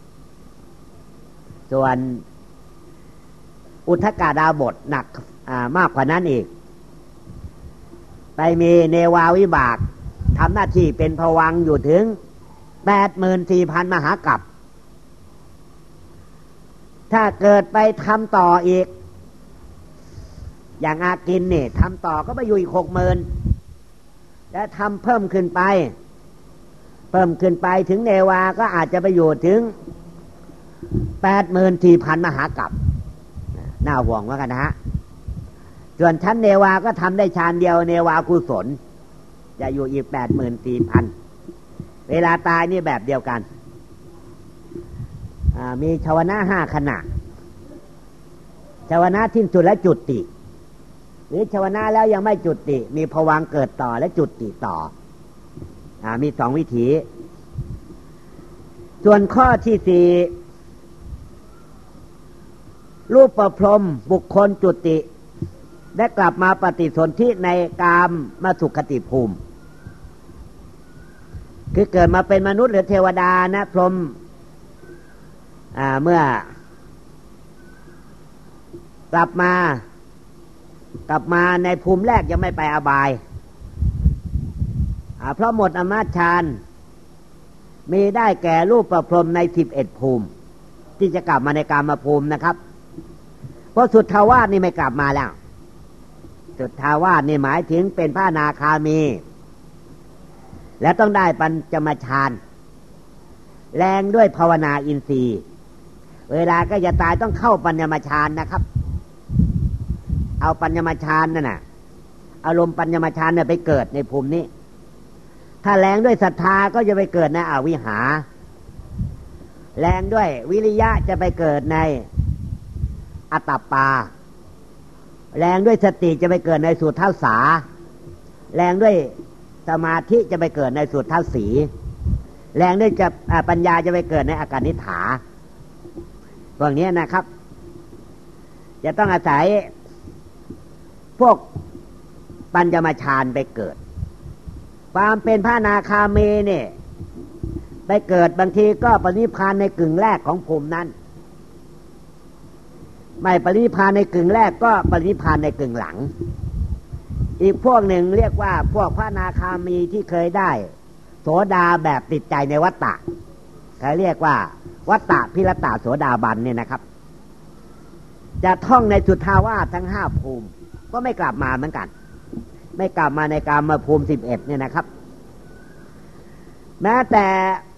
ส่วนอุทธกดาบทหนักมากกว่านั้นอีกไปมีเนวาวิบากทำหน้าที่เป็นภวังค์อยู่ถึงแปดหมื่นสี่พันมหากัปถ้าเกิดไปทำต่ออีกอย่างอากินเนี่ยทำต่อก็ไปอยู่อีกหกหมื่นและทำเพิ่มขึ้นไปเพิ่มขึ้นไปถึงเนวาก็อาจจะไปอยู่ถึงแปดหมื่นสี่พันมหากัปน่าห่วงว่ากันนะฮะส่วนชั้นเนวาก็ทำได้ฌานเดียวเนวากุศลจะอยู่อีกแปดหมื่นสี่พันเวลาตายนี่แบบเดียวกันมีชวนะห้าขณะชวนะทิ้นสุดและจุติหรือชวนะแล้วยังไม่จุติมีภวังค์เกิดต่อและจุติต่ออ่ามีสองวิถีส่วนข้อที่สี่รูปประพรหมบุคคลจุติได้กลับมาปฏิสนธิในกามมาสุขติภูมิคือเกิดมาเป็นมนุษย์หรือเทวดานะพรหมอ่าเมื่อกลับมากลับมาในภูมิแรกยังไม่ไปอบายอ่าเพราะหมดอำนาจฌานมีได้แก่รูปประพรหมในสิบเอ็ดภูมิที่จะกลับมาในกามภูมินะครับเพราะสุทธาวาสนี่ไม่กลับมาแล้วสุทธาวาสนี่หมายถึงเป็นพระอนาคามีและต้องได้ปัญจมฌานแรงด้วยภาวนาอินทรีย์เวลาก็จะตายต้องเข้าปัญญมฌานนะครับเอาปัญญมฌานนั่นน่ะอารมณ์ปัญญมฌานเนี่ยไปเกิดในภูมินี้ถ้าแรงด้วยศรัทธาก็จะไปเกิดในอวิหาแรงด้วยวิริยะจะไปเกิดในอัตตปาแรงด้วยสติจะไปเกิดในสุทธัสสาแรงด้วยสมาธิจะไปเกิดในสุทธัสสีแรงด้วยจะปัญญาจะไปเกิดในอากานิฐาพวกนี้นะครับจะต้องอาศัยพวกปัญญมฌานไปเกิดความเป็นพระอนาคามีเนี่ยไปเกิดบางทีก็ปรินิพพานในกึ่งแรกของภูมินั้นไม่ปรินิพพานในกึ่งแรกก็ปรินิพพานในกึ่งหลังอีกพวกหนึ่งเรียกว่าพวกพระอนาคามีที่เคยได้โสดาแบบติดใจในวัฏฏะเขาเรียกว่าวัฏฏะพิรตะโสดาบันเนี่ยนะครับจะท่องในสุทธาวาสทั้งห้าภูมิก็ไม่กลับมาเหมือนกันไม่กลับมาในกามภูมิสิบเอ็ดเนี่ยนะครับแม้แต่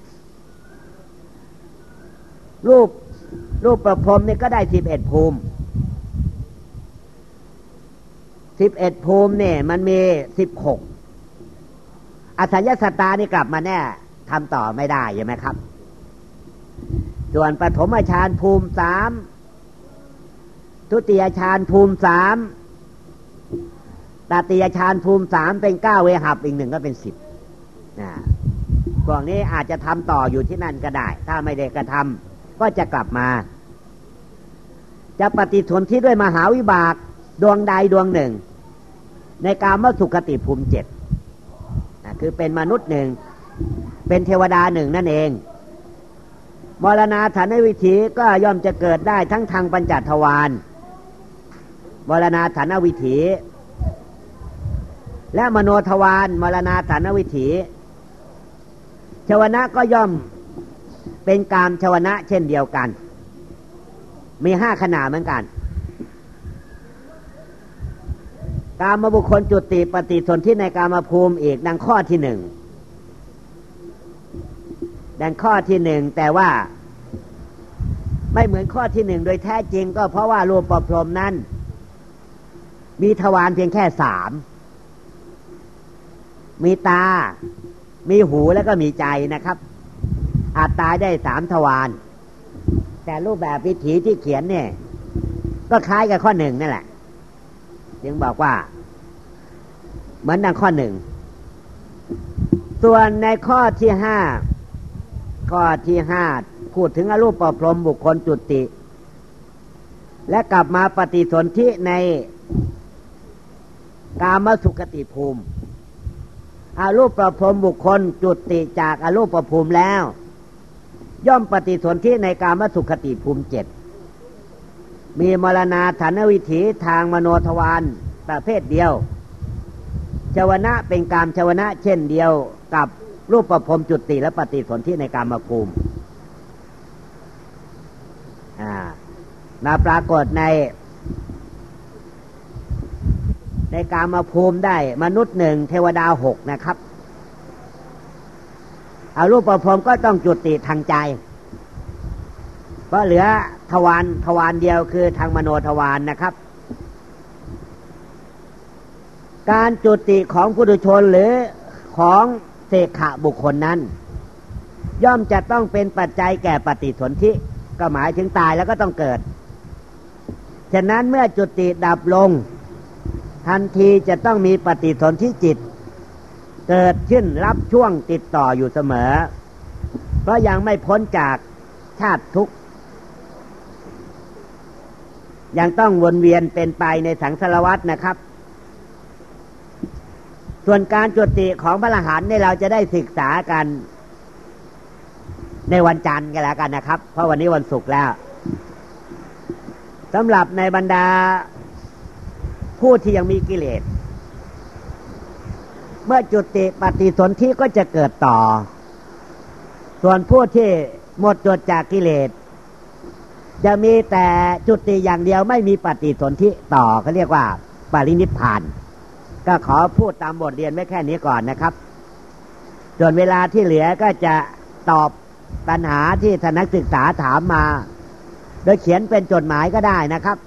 รูปรูปประพรหมนี่ก็ได้สิบเอ็ดภูมิสิบเอ็ดภูมิเนี่ยมันมีสิบหกอสัญญสัตตานี่กลับมาแน่ทำต่อไม่ได้ใช่ไหมครับส่วนปฐมฌานภูมิสามทุติยฌานภูมิสามตติยฌานภูมิสามเป็นเก้าเวหับอีกหนึ่งก็เป็นสิบนะพวกนี้อาจจะทำต่ออยู่ที่นั่นก็ได้ถ้าไม่ได้กระทำก็จะกลับมาจะปฏิสนธิด้วยมหาวิบากดวงใดดวงหนึ่งในกามสุขติภูมิเจ็ดคือเป็นมนุษย์หนึ่งเป็นเทวดาหนึ่งนั่นเองมรณาฐานวิถีก็ย่อมจะเกิดได้ทั้งทางปัญจทวารมรณาฐานวิถีและมโนทวารมรณาฐานวิถีชวนะก็ย่อมเป็นกามชวนะเช่นเดียวกันมีห้าขนาดเหมือนกันกามบุคคลจุติปฏิสนธิในกามภูมิอีกดังข้อที่หนึ่งดังข้อที่หนึ่งแต่ว่าไม่เหมือนข้อที่หนึ่งโดยแท้จริงก็เพราะว่ารูปประพรหมนั้นมีทวารเพียงแค่สามมีตามีหูแล้วก็มีใจนะครับอาจตายได้สามทวารแต่รูปแบบวิถีที่เขียนเนี่ยก็คล้ายกับข้อหนึ่งนั่นแหละจึงบอกว่าเหมือนดังข้อหนึ่งส่วนในข้อที่ห้าข้อที่ห้าพูดถึงอรูปประพรหมบุคคลจุติและกลับมาปฏิสนธิในกามสุขติภูมิอรูปประพรหมบุคคลจุติจากอรูปประภูมิแล้วย่อมปฏิสนธิในกามสุขติภูมิเจ็ดมีมรณาฐานวิถีทางมโนทวารประเภทเดียวชวนะเป็นกามชวนะเช่นเดียวกับรูปประพรหมจุติและปฏิสนธิในกามภูมิอ่ามาปรากฏในในกามภูมิได้มนุษย์หนึ่งเทวดาหกนะครับเอารูปประพรหมก็ต้องจุติทางใจเพราะเหลือทวารทวารเดียวคือทางมโนทวารนะครับการจุติของปุถุชนหรือของเสขะบุคคลนั้นย่อมจะต้องเป็นปัจจัยแก่ปฏิสนธิก็หมายถึงตายแล้วก็ต้องเกิดฉะนั้นเมื่อจุติดับลงทันทีจะต้องมีปฏิสนธิจิตเกิดขึ้นรับช่วงติดต่ออยู่เสมอเพราะยังไม่พ้นจากชาติทุกข์ยังต้องวนเวียนเป็นไปในสังสารวัฏนะครับส่วนการจุติของพระอรหันต์เนี่ยเราจะได้ศึกษากันในวันจันทร์กันแล้วกันนะครับเพราะวันนี้วันศุกร์แล้วสำหรับในบรรดาผู้ที่ยังมีกิเลสเมื่อจุติปฏิสนธิก็จะเกิดต่อส่วนผู้ที่หมดจดจากกิเลสจะมีแต่จุติอย่างเดียวไม่มีปฏิสนธิต่อเขาเรียกว่าปรินิพพานก็ขอพูดตามบทเรียนไว้แค่นี้ก่อนนะครับส่วนเวลาที่เหลือก็จะตอบปัญหาที่ท่านนักศึกษาถามมาโดยเขียนเป็นจดหมายก็ได้นะครับ